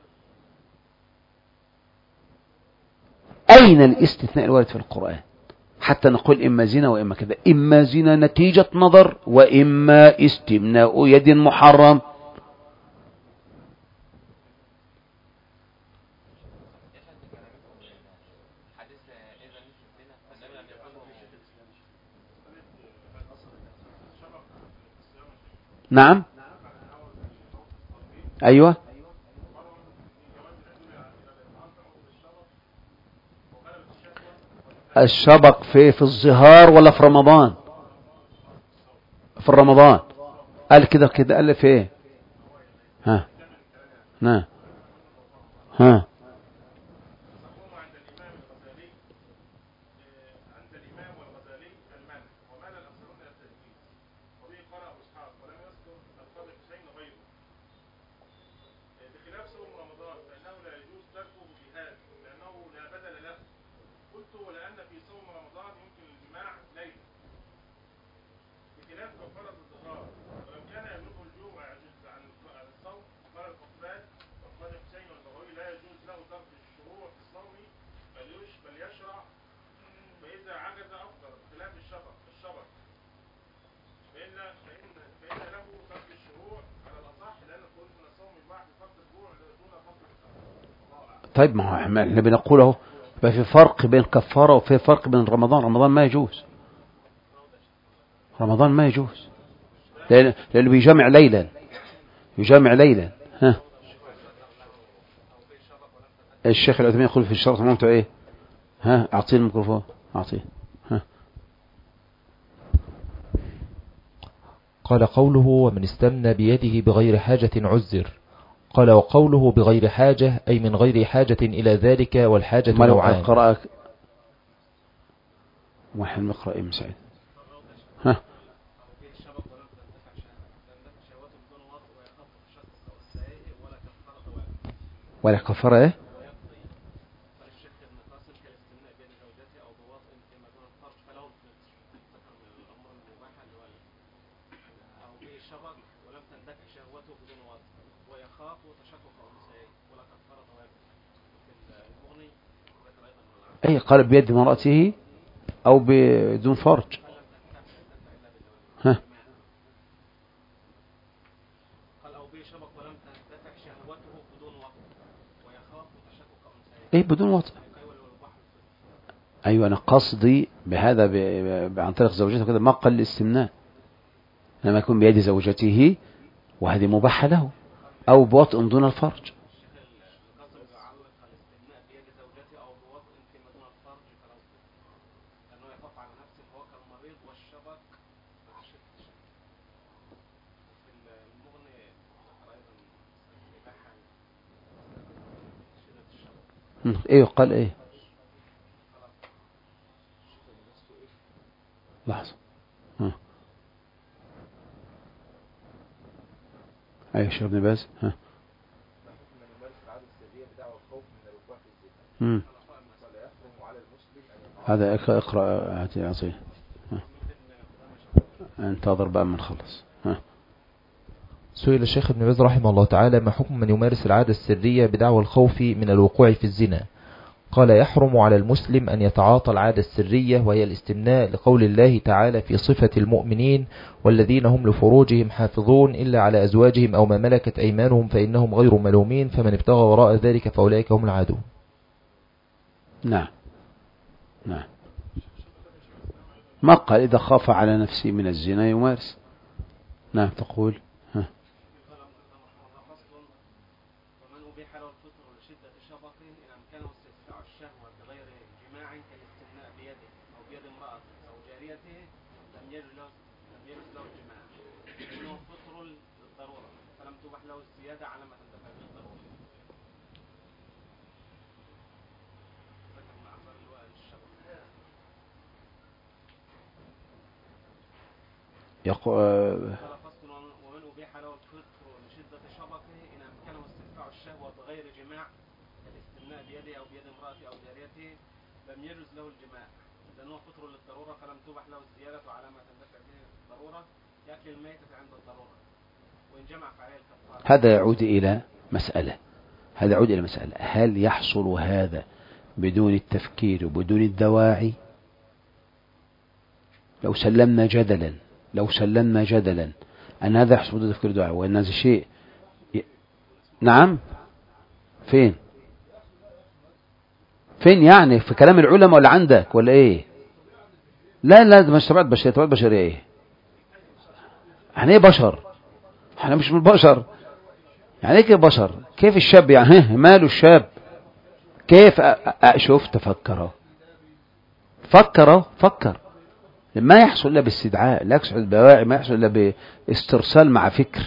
أين الاستثناء الوارد في القرآن حتى نقول إما زنا وإما كذا؟ إما زنا نتيجة نظر، وإما استمناء يد محرم. نعم. أيوة. الشبق في الظهار ولا في رمضان؟ في رمضان. قال كده قال في ايه؟ ها نعم ها طيب ما هو احنا بنقول اهو يبقى في فرق بين كفارة وفي فرق بين رمضان. رمضان ما يجوز، رمضان ما يجوز لأنه بيجامع ليلا، يجامع ليلا. ها الشيخ العثيمين يقول في الشرط الممتع ايه؟ ها اعطيه الميكروفون، اعطيه. ها قال قوله ومن استمنى بيده بغير حاجة عزر. قال وقوله بغير حاجة أي من غير حاجة إلى ذلك، والحاجة نوعان. قراءة واحد نقرأ ايه مسعود؟ ها ولا كفارة ايه؟ اي قال بيد مرأته او بدون فرج. ها ايه بدون وطء. ايوه انا قصدي بهذا عن طريق زوجته كده ما قل الاستمناء، لما يكون بيد زوجته وهذه مباحة له، او بوطء دون الفرج. ايه قال ايه؟ لحظة. ايه شيخ ابن باز. ها هذا اقرأ اعطيه. انتظر بقى من نخلص. سئل الشيخ ابن باز رحمه الله تعالى ما حكم من يمارس العادة السرية بدعوى الخوف من الوقوع في الزنا؟ قال يحرم على المسلم أن يتعاطى العادة السرية وهي الاستمناء، لقول الله تعالى في صفة المؤمنين والذين هم لفروجهم حافظون إلا على أزواجهم أو ما ملكت أيمانهم فإنهم غير ملومين، فمن ابتغى وراء ذلك فأولئك هم العادون. نعم نعم، ما قال إذا خاف على نفسه من الزنا يمارس. نعم تقول. ومن أبيح له الفطر لشدة شبقه إن أمكنه استدفاع الشهوة بغير جماع كالاستمناء بيده أو بيد امرأته أو جاريته لم يجوز له الجماع لأنه فطر للضرورة فلم تبح له الزيادة على ما تندفع به الضرورة يأكل الميتة عند الضرورة وإن جمع فعليه الكفارة. هذا يعود إلى مسألة، هل يحصل هذا بدون التفكير وبدون الدواعي؟ لو سلمنا جدلا أن هذا يحصل بدون تفكير ودواعي وأن هذا الشيء نعم فين يعني في كلام العلماء ولا عندك ولا ايه؟ لا ده مش تبعات بشرية ايه؟ احنا ايه بشر؟ احنا مش من البشر. يعني ايه كيف بشر؟ كيف الشاب يعني ماله الشاب؟ كيف شوف تفكره فكر ما يحصل الا باستدعاء، لا يحصل بواعي، ما يحصل الا باسترسال مع فكر،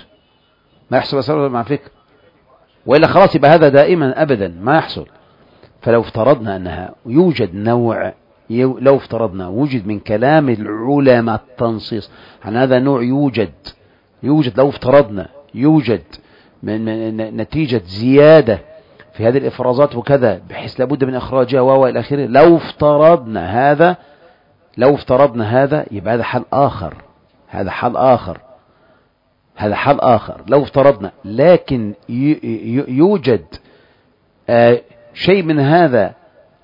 والا خلاص يبقى هذا دائما ابدا ما يحصل. فلو افترضنا انها يوجد نوع، لو افترضنا وجد من كلام العلماء التنصيص عن هذا النوع يوجد لو افترضنا يوجد من نتيجة زيادة في هذه الإفرازات وكذا بحيث لابد من إخراجها وإلى آخره، لو افترضنا هذا يبقى هذا حال آخر لو افترضنا. لكن يوجد شيء من هذا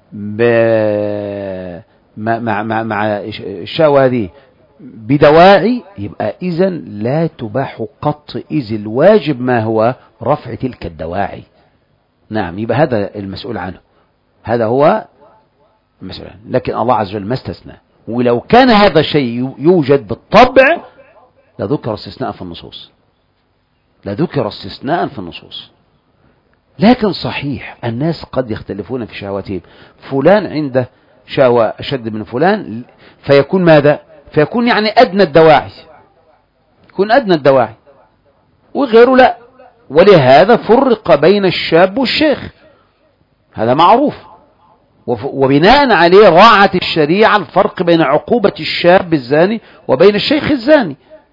مع الشهوة هذه بدواعي، يبقى إذن لا تباح قط، إذ الواجب ما هو رفع تلك الدواعي، نعم، يبقى هذا المسؤول عنه، هذا هو المسؤول عنه. لكن الله عز وجل ما استثنى، ولو كان هذا الشيء يوجد بالطبع لذكر استثناء في النصوص، لذكر استثناء في النصوص. لكن صحيح الناس قد يختلفون في شهواتهم، فلان عنده شهوة أشد من فلان، فيكون ماذا؟ فيكون يعني أدنى الدواعي، يكون أدنى الدواعي، وغيره لا. ولهذا فرق بين الشاب والشيخ، هذا معروف، وبناء عليه راعت الشريعة الفرق بين عقوبة الشاب الزاني وبين الشيخ الزاني.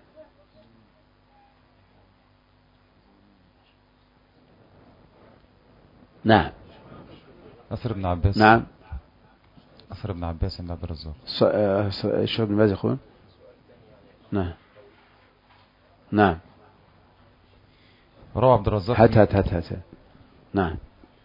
نعم. أثر ابن عباس. نعم. أثر ابن عباس عند عبد الرزاق. الشيخ ابن باز يقول. نعم. نعم. روى عبد الرزاق. هات. نعم.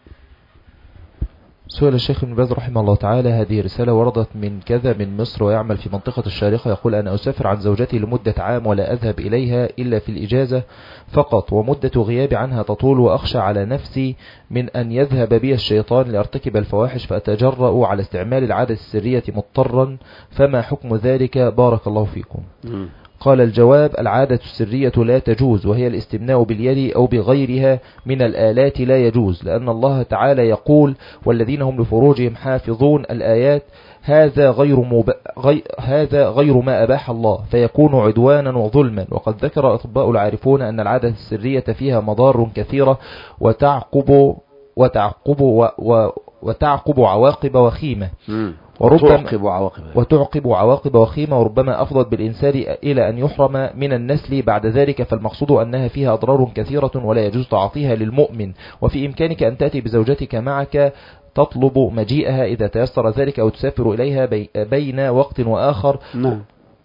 سئل الشيخ ابن باز رحمه الله تعالى: هذه رسالة وردت من كذا من مصر ويعمل في منطقة الشارقة، يقول: أنا أسافر عن زوجتي لمدة عام ولا أذهب إليها إلا في الإجازة فقط، ومدة غيابي عنها تطول، وأخشى على نفسي من أن يذهب بي الشيطان لأرتكب الفواحش فأتجرأ على استعمال العادة السرية مضطرا، فما حكم ذلك؟ بارك الله فيكم. قال: الجواب: العادة السرية لا تجوز، وهي الاستمناء باليد أو بغيرها من الآلات لا يجوز، لأن الله تعالى يقول: والذين هم لفروجهم حافظون، الآيات. هذا غير ما أباح الله، فيكون عدوانا وظلما. وقد ذكر أطباء العارفون أن العادة السرية فيها مضار كثيرة وتعقب عواقب وخيمة، وتعقب عواقب وخيمة، وربما أفضت بالإنسان إلى أن يحرم من النسل بعد ذلك. فالمقصود أنها فيها أضرار كثيرة ولا يجوز تعاطيها للمؤمن. وفي إمكانك أن تأتي بزوجتك معك تطلب مجيئها إذا تيسر ذلك، أو تسافر إليها بين وقت وآخر. نعم.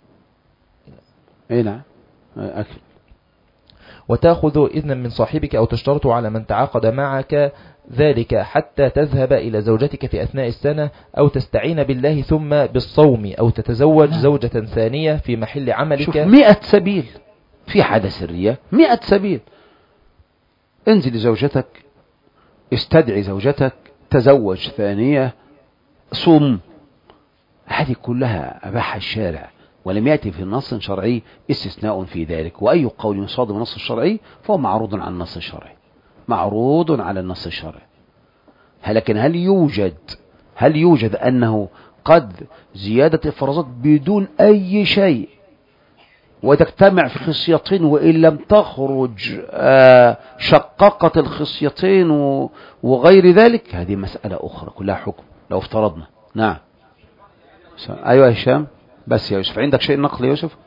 نعم. أكل. وتأخذ إذنا من صاحبك أو تشترط على من تعاقد معك ذلك حتى تذهب إلى زوجتك في أثناء السنة، أو تستعين بالله ثم بالصوم، أو تتزوج زوجة ثانية في محل عملك. شوف 100 سبيل في عادة سرية، 100 سبيل. انزل لزوجتك، استدعي زوجتك، تزوج ثانية، صم. هذه كلها أباح الشارع، ولم يأتي في النص الشرعي استثناء في ذلك. وأي قول يصادم النص الشرعي فهو معروض على النص الشرعي، معروض على النص الشرعي. لكن هل يوجد أنه قد زيادة الفرزات بدون أي شيء وتجتمع في خصيتين، وإن لم تخرج شققت الخصيتين وغير ذلك؟ هذه مسألة أخرى كلها حكم لو افترضنا. نعم. أيوة هشام. بس يا يوسف عندك شيء نقل يا يوسف؟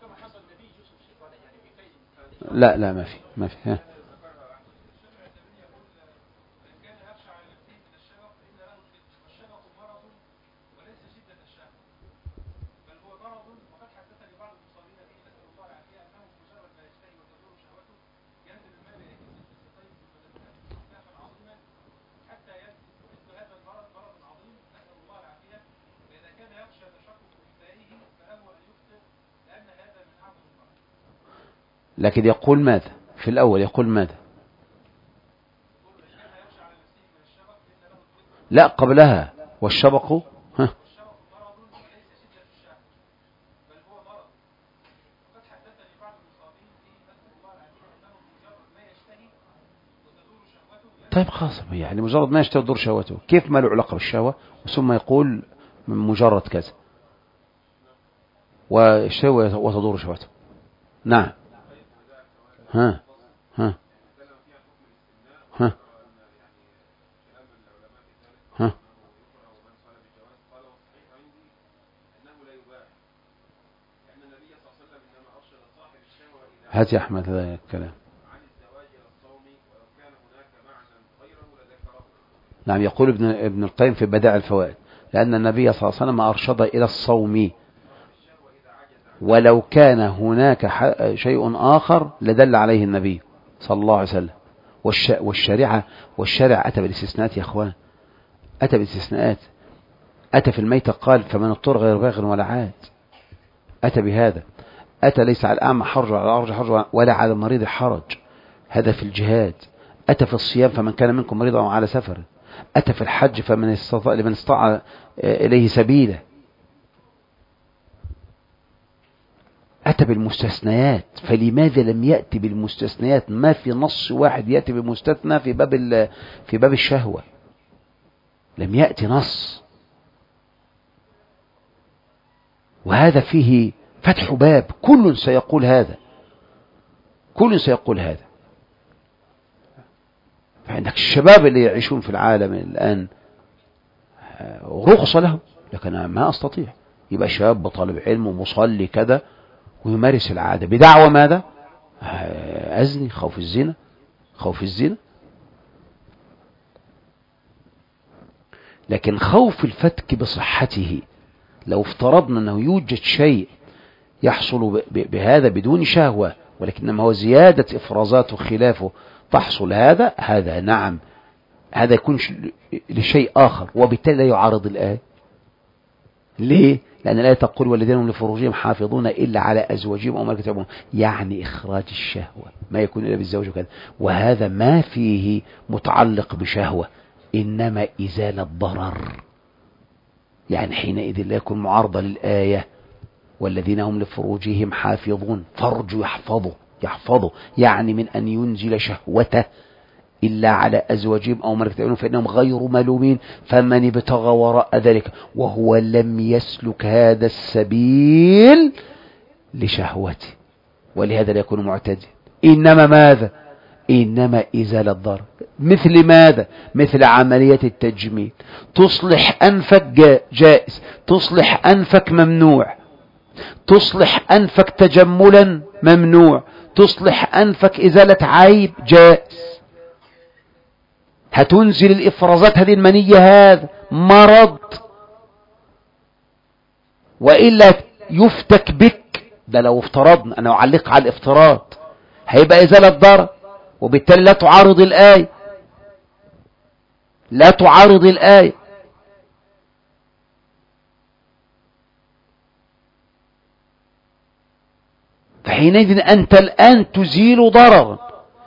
لا ما في ها. لكن يقول ماذا في الأول؟ يقول ماذا؟ لا قبلها والشبق ها. طيب خلاص، يعني مجرد ما يشتهي تدور شهوته، كيف ما له علاقة بالشهوة ثم يقول مجرد كذا ويشتهي وتدور شهوته؟ نعم. ها ها ها ها. هات يا أحمد هذا الكلام. نعم. يقول ابن القيم في بدائع الفوائد: لأن النبي صلى الله عليه وسلم أرشد إلى الصوم، ولو كان هناك شيء آخر لدل عليه النبي صلى الله عليه وسلم. والشارع أتى بالاستثناءات يا أخوان، أتى بالاستثناءات. أتى في الميتة قال: فمن اضطر غير باغ ولا عاد. أتى بهذا. أتى: ليس على الأعمى حرج وعلى الأعرج حرج ولا على المريض حرج. هذا في الجهاد. أتى في الصيام فمن كان منكم مريضا أو على سفر، أتى في الحج فمن استطاع لمن استطاع إليه سبيلا، أتى بالمستثنيات. فلماذا لم يأتي بالمستثنيات؟ ما في نص واحد يأتي بمستثنى في باب الشهوة، لم يأتي نص. وهذا فيه فتح باب، كل سيقول هذا، كل سيقول هذا. فعندك الشباب اللي يعيشون في العالم الآن رخص لهم، لكن أنا ما أستطيع. يبقى شاب وطالب علم ومصلي كذا ويمارس العادة بدعوى ماذا؟ أزني، خوف الزنا، خوف الزنا. لكن خوف الفتك بصحته، لو افترضنا أنه يوجد شيء يحصل بهذا بدون شهوة، ولكنما هو زيادة إفرازات وخلافه تحصل هذا نعم، هذا يكون لشيء آخر، وبالتالي لا يعارض الآية. ليه؟ لأن الآية تقول والذين هم لفروجهم حافظون إلا على أزواجهم أو ما ملكت أيمانهم، يعني إخراج الشهوة، ما يكون إلا بالزوج وكذا. وهذا ما فيه متعلق بشهوة، إنما إزالة ضرر، يعني حينئذ لا يكون معارضة للآية والذين هم لفروجهم حافظون. فرج يحفظه يعني من أن ينزل شهوته إلا على أزواجهم أو ملكت أيمانهم فإنهم غير ملومين، فمن ابتغى وراء ذلك وهو لم يسلك هذا السبيل لشهوته، ولهذا لا يكون معتدي. إنما ماذا؟ إنما إزالة الضرر. مثل ماذا؟ مثل عملية التجميل، تصلح أنفك جائز، تصلح أنفك ممنوع، تصلح أنفك تجملا ممنوع، تصلح أنفك إزالة عيب جائز. هتنزل الإفرازات هذه المنية، هذا مرض، وإلا يفتك بك. ده لو افترضنا، أنا أعلق على الافتراض، هيبقى إزالة ضرر، وبالتالي لا تعارض الآية، لا تعارض الآية. فحينئذ أنت الآن تزيل ضررا.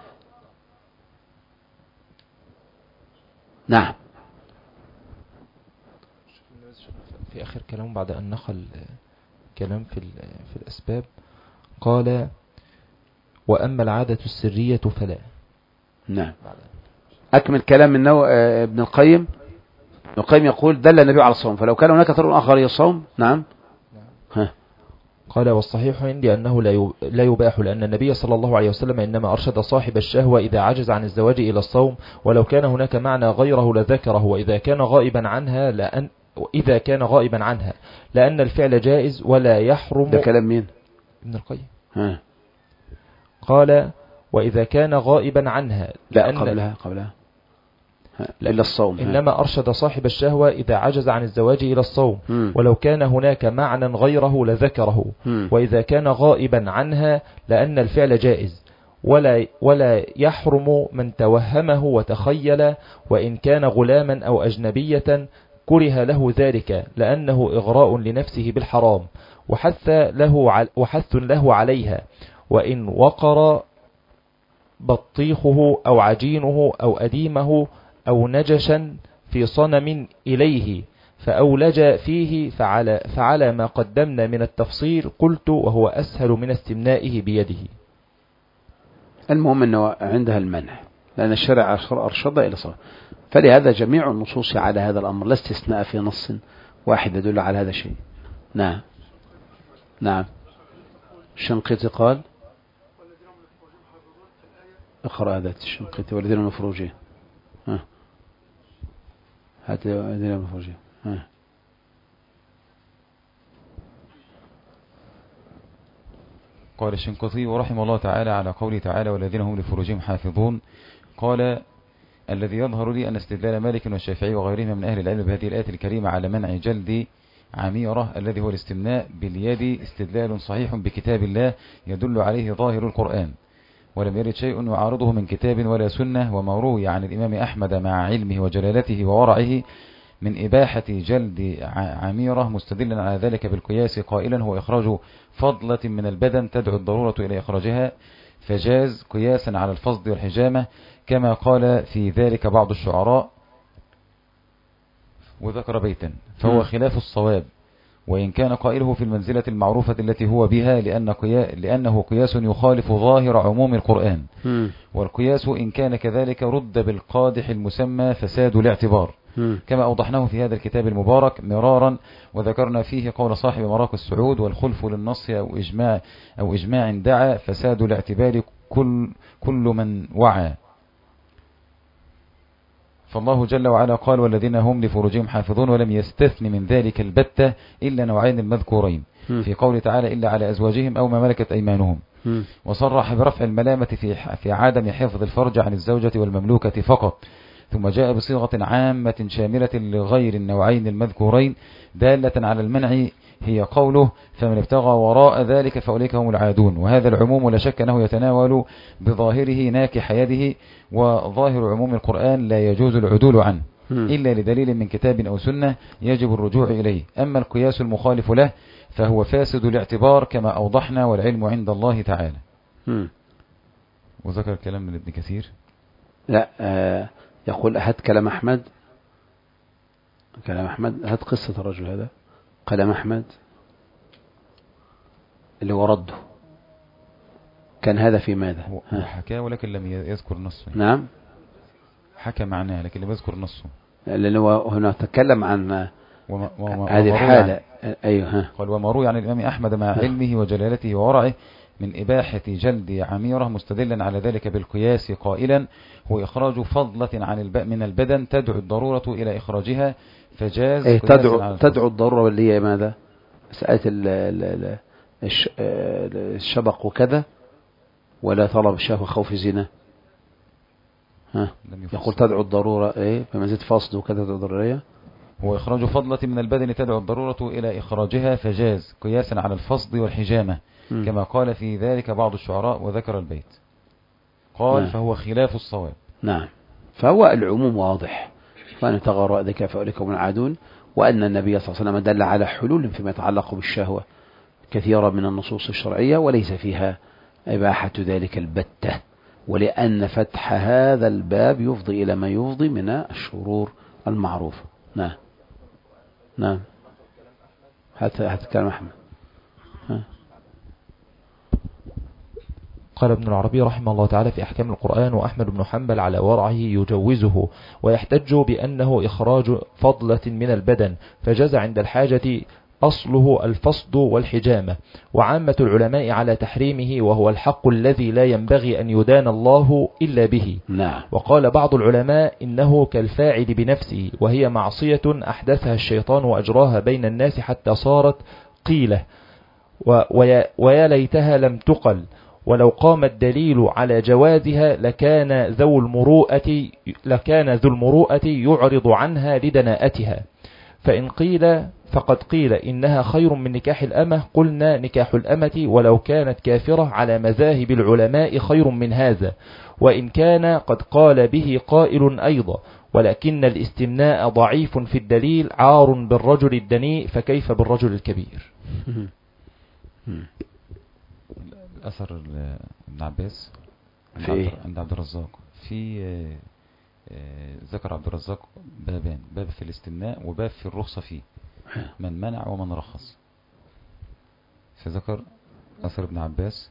نعم. في آخر كلام بعد أن نقل كلام في الأسباب، قال وأما العادة السرية فلا. نعم. أكمل كلام من ابن القيم. ابن القيم يقول دل النبي على الصوم، فلو كان هناك طريق آخر يصوم. نعم. ها. قال والصحيح عندي أنه لا يباح، لأن النبي صلى الله عليه وسلم إنما أرشد صاحب الشهوة إذا عجز عن الزواج إلى الصوم، ولو كان هناك معنى غيره لذكره، وإذا كان غائبا عنها لأن الفعل جائز ولا يحرم. ده كلام مين؟ ابن القيم. ها. قال وإذا كان غائبا عنها لا قبلها إلا الصوم. إنما أرشد صاحب الشهوة إذا عجز عن الزواج إلى الصوم، ولو كان هناك معنى غيره لذكره، وإذا كان غائبا عنها لأن الفعل جائز ولا يحرم من توهمه وتخيل، وإن كان غلاما أو أجنبية كره له ذلك لأنه إغراء لنفسه بالحرام وحث له عليها، وإن وقر بطيخه أو عجينه أو أديمه أو نجشا في صنم إليه فأولج فيه فعلى ما قدمنا من التفصيل قلت وهو أسهل من استمنائه بيده. المهم أنه عندها المنع، لأن الشرع أرشد إلى صلاة، فلهذا جميع النصوص على هذا الأمر، لا استثناء في نص واحد يدل على هذا الشيء. نعم. الشنقيطي قال اقرأ هذا الشنقيطي والذين من فروجهم. هات الذين من فروجهم. قال الشنقيطي رحمه الله تعالى على قوله تعالى والذين هم لفروجهم حافظون، قال الذي يظهر لي أن استدلال مالك والشافعي وغيرهم من أهل العلم بهذه الآية الكريمة على منع جلد عميرة الذي هو الاستمناء باليد استدلال صحيح بكتاب الله يدل عليه ظاهر القرآن، ولم يرد شيء يعارضه من كتاب ولا سنة. وما روي عن الإمام أحمد مع علمه وجلالته وورعه من إباحة جلد عميرة مستدلا على ذلك بالقياس قائلا هو إخراج فضلة من البدن تدعو الضرورة إلى إخراجها فجاز قياسا على الفصد والحجامة كما قال في ذلك بعض الشعراء، وذكر بيتا فهو خلاف الصواب، وإن كان قائله في المنزلة المعروفة التي هو بها لأنه قياس يخالف ظاهر عموم القرآن، والقياس إن كان كذلك رد بالقادح المسمى فساد الاعتبار، كما أوضحناه في هذا الكتاب المبارك مرارا، وذكرنا فيه قول صاحب مراق السعود: والخلف للنص أو إجماع دعا فساد الاعتبار كل من وعى. فالله جل وعلا قال: والذين هم لفروجهم حافظون، ولم يستثن من ذلك البتة إلا نوعين المذكورين في قول تعالى: إلا على أزواجهم أو ما ملكت أيمانهم. وصرح برفع الملامة في عدم حفظ الفرج عن الزوجة والمملوكة فقط، ثم جاء بصيغة عامة شاملة لغير النوعين المذكورين دالة على المنع، هي قوله: فمن ابتغى وراء ذلك فأولئك هم العادون. وهذا العموم لا شك أنه يتناول بظاهره ناكح يده، وظاهر عموم القرآن لا يجوز العدول عنه إلا لدليل من كتاب أو سنة يجب الرجوع إليه. أما القياس المخالف له فهو فاسد الاعتبار كما أوضحنا، والعلم عند الله تعالى. وذكر كلام من ابن كثير. لا يقول: هات كلام أحمد، هات قصة الرجل هذا، كلام أحمد اللي ورده كان هذا في ماذا؟ هو حكى ولكن لم يذكر نصه. نعم، حكى معناه لكن لم يذكر نصه، لأنه هنا تكلم عن هذه الحالة. أيوه. قال: وما روي عن الإمام أحمد مع علمه وجلالته وورعه من إباحة جلد عميرة، مستدلا على ذلك بالقياس قائلا: هو إخراج فضلة من البدن تدعو الضرورة إلى إخراجها، فجاز. تدعو الضرورة اللي هي ماذا؟ مسألة الشبق وكذا، ولا طلب الشهوة خوف الزنا. يقول تدعو الضرورة بمزيد فصد وكذا ضرورية. هو إخراج فضلة من البدن تدعو الضرورة إلى إخراجها، فجاز قياسا على الفصد والحجامة كما قال في ذلك بعض الشعراء، وذكر البيت. قال: فهو خلاف الصواب. نعم، فهو العموم واضح، وأن تغروا ذلك فأولئك هم العادون، وأن النبي صلى الله عليه وسلم دل على حلول فيما يتعلق بالشهوة كثيرة من النصوص الشرعية، وليس فيها إباحة ذلك البتة، ولأن فتح هذا الباب يفضي إلى ما يفضي من الشرور المعروفة. نعم. هات كلام أحمد. قال ابن العربي رحمه الله تعالى في أحكام القرآن: وأحمد بن حنبل على ورعه يجوزه، ويحتج بأنه إخراج فضلة من البدن، فجاز عند الحاجة أصله الفصد والحجامة، وعامة العلماء على تحريمه، وهو الحق الذي لا ينبغي أن يدان الله إلا به. نعم. وقال بعض العلماء إنه كالفاعل بنفسه، وهي معصية أحدثها الشيطان وأجراها بين الناس حتى صارت قيلة، ويا ليتها لم تقل، ولو قام الدليل على جوازها لكان ذو المروءة يعرض عنها لدناءتها، فإن قيل فقد قيل إنها خير من نكاح الأمة، قلنا نكاح الأمة ولو كانت كافرة على مذاهب العلماء خير من هذا، وإن كان قد قال به قائل أيضا، ولكن الاستمناء ضعيف في الدليل عار بالرجل الدنيء، فكيف بالرجل الكبير. أثر ابن عباس عند عبد الرزاق في ذكر عبد الرزاق بابان: باب في الاستمناء وباب في الرخصة فيه، من منع ومن رخص. فذكر أثر ابن عباس: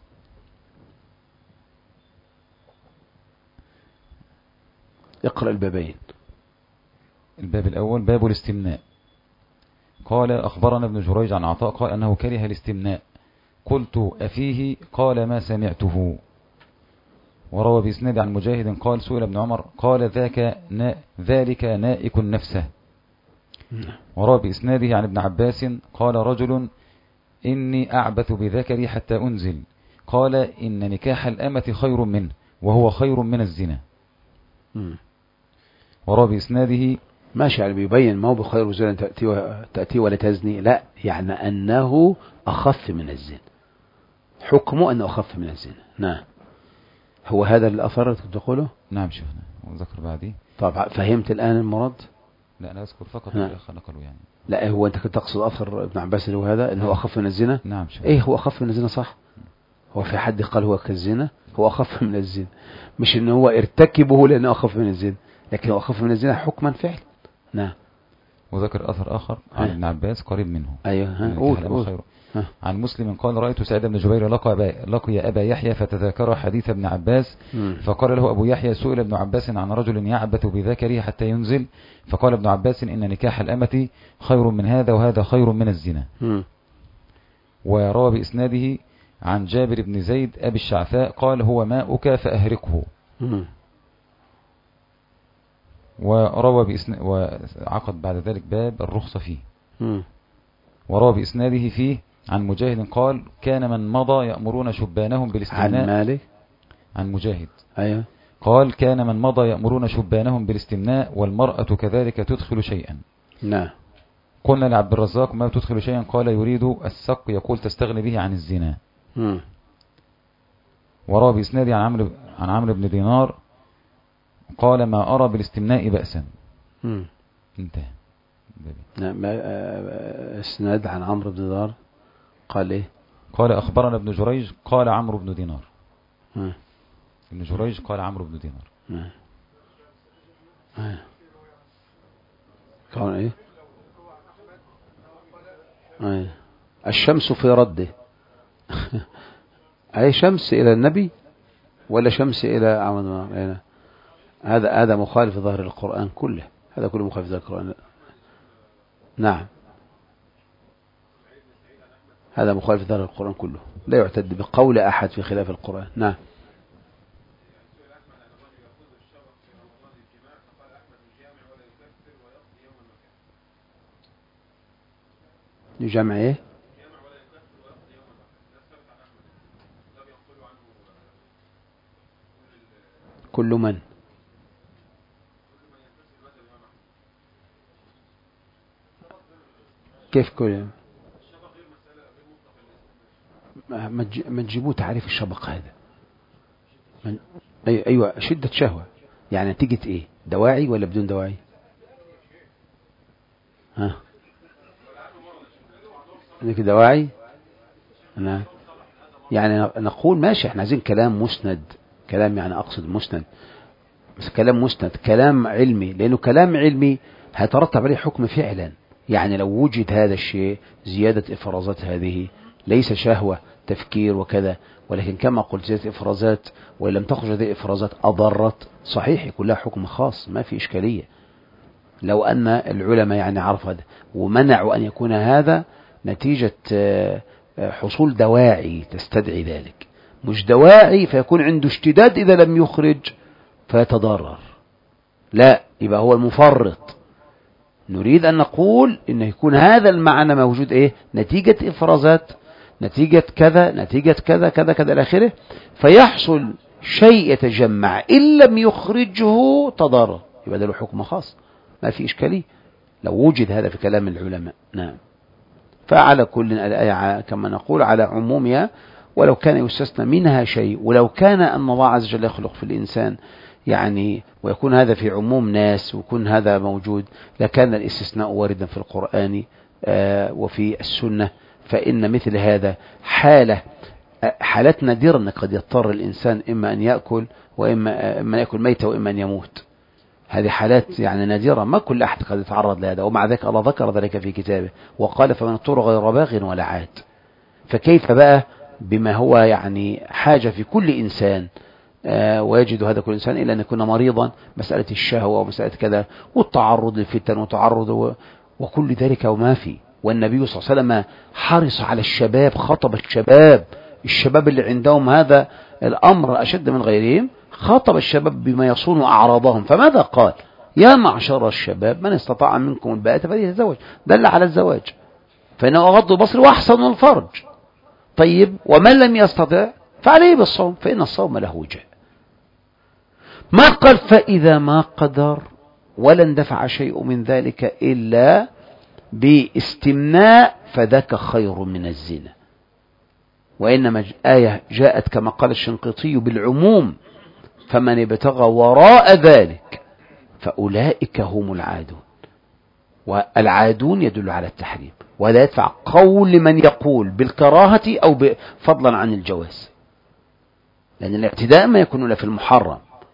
اقرأ البابين. الباب الأول باب الاستمناء. قال: أخبرنا ابن جريج عن عطاء قال أنه كره الاستمناء، قلت: أفيه؟ قال: ما سمعته. وروى بإسناد عن مجاهد قال: سئل ابن عمر قال: ذلك نائك نفسه. وروى بإسناده عن ابن عباس قال: رجل: إني أعبث بذكري حتى أنزل، قال: إن نكاح الأمة خير منه، وهو خير من الزنا. وروى بإسناده ماشي، يعني بيبين ما هو بخير وزنا تأتي ولا تزني، لا، يعني أنه أخف من الزنا، حكمه أنه أخف من الزنا. نعم، هو هذا الأثر تقوله؟ نعم شيخنا، وذكر بعدي. طب فهمت الآن المراد؟ لا، أنا أذكر فقط الأخ نقله يعني. لا، هو أنت كنت تقصد أثر ابن عباس اللي هو هذا أنه أخف من الزنا؟ نعم شيخنا. هو أخف من الزنا صح؟ هو في حد قال هو كالزنا؟ هو أخف من الزنا، مش إن هو ارتكبه لأنه أخف من الزنا، لكن هو أخف من الزنا حكما فعلا. نعم. وذكر أثر آخر عن ابن عباس قريب منه. أيوه. قول. عن مسلم قال رأيت سعيد بن جبير لقي أبا يحيى فتذاكر حديث ابن عباس فقال له أبو يحيى سئل ابن عباس عن رجل يعبث بذكره حتى ينزل فقال ابن عباس إن نكاح الأمة خير من هذا وهذا خير من الزنا. وروى بإسناده عن جابر بن زيد أبي الشعثاء قال هو ماؤك فأهرقه. وروى وعقد بعد ذلك باب الرخصة فيه. وروى بإسناده فيه عن مجاهد قال كان من مضى يأمرون شبانهم بالاستمناء. عن مالك. عن مجاهد. أيوه. قال كان من مضى يأمرون شبانهم بالاستمناء والمرأة كذلك تدخل شيئا. نعم. قلنا لعبد الرزاق ما تدخل شيئا قال يريد السق يقول تستغني به عن الزنا. وروى بإسناده عن عمرو بن دينار قال ما أرى بالاستمناء بأسا. انتهى. نعم. اسناد عن عمرو بن دينار قال ايه؟ قال أخبرنا ابن جريج قال عمرو بن دينار. ابن جريج قال عمرو بن دينار. كان ايه؟ الشمس في رده. أي شمس إلى النبي ولا شمس إلى عمد؟ هذا مخالف ظاهر القرآن كله، هذا كله مخالف ظاهر القرآن. نعم، هذا مخالف ظاهر القرآن كله، لا يعتد بقول أحد في خلاف القرآن. نعم. يجمع ايه؟ كل من كيف كل ما تجيبوه تعريف الشبق هذا. أيوة شدة شهوة، يعني نتيجة ايه؟ دواعي ولا بدون دواعي؟ ها نتيجة دواعي. أنا يعني نقول ماشي، احنا عايزين كلام مسند، كلام يعني أقصد مسند، بس كلام مسند، كلام علمي، لأنه كلام علمي هيترتب عليه حكم فعلا. يعني لو وجد هذا الشيء زيادة إفرازات هذه ليس شهوة تفكير وكذا، ولكن كما قلت زيادة إفرازات وإن لم تخرج هذه إفرازات أضرت، صحيح يكون لها حكم خاص، ما في إشكالية. لو أن العلماء يعني عرفوا هذا ومنعوا أن يكون هذا نتيجة حصول دواعي تستدعي ذلك، مش دواعي فيكون عنده اشتداد إذا لم يخرج فيتضرر، لا، يبقى هو المفرط. نريد أن نقول إنه يكون هذا المعنى موجود إيه؟ نتيجة إفرازات، نتيجة كذا، نتيجة كذا كذا كذا إلى آخره، فيحصل شيء يتجمع، إن لم يخرجه تضرر، يبقى له حكم خاص، ما في إشكالية لو وجد هذا في كلام العلماء. نعم. فعلى كل الآية كما نقول على عمومها، ولو كان يستثنى منها شيء، ولو كان أن الله عز وجل يخلق في الإنسان يعني ويكون هذا في عموم ناس ويكون هذا موجود، لكان الاستثناء واردا في القرآن وفي السنة. فإن مثل هذا حالات نادرة قد يضطر الإنسان إما أن يأكل وإما يأكل ميتة وإما أن يموت. هذه حالات يعني نادرة، ما كل أحد قد يتعرض لهذا، ومع ذلك الله ذكر ذلك في كتابه وقال فمن اضطر غير باغ ولا عاد. فكيف بقى بما هو يعني حاجة في كل إنسان ويجد هذا كل إنسان إلا أن يكون مريضا، مسألة الشهوة ومسألة كذا والتعرض للفتن وتعرض وكل ذلك وما فيه. والنبي صلى الله عليه وسلم حرص على الشباب، خطب الشباب اللي عندهم هذا الأمر أشد من غيرهم، خاطب الشباب بما يصون أعراضهم. فماذا قال؟ يا معشر الشباب من استطاع منكم الباءة فليتزوج، دل على الزواج، فإنه أغض البصر وأحسن الفرج. طيب ومن لم يستطع فعليه بالصوم فإن الصوم له وجه. ما قال فإذا ما قدر، ولا اندفع شيء من ذلك إلا باستمناء فذاك خير من الزنا. وإنما آية جاءت كما قال الشنقيطي بالعموم، فمن ابتغى وراء ذلك فأولئك هم العادون. والعادون يدل على التحريم، ولا يدفع قول من يقول بالكراهة أو فضلا عن الجواز. لأن الاعتداء ما يكون إلا في المحرم،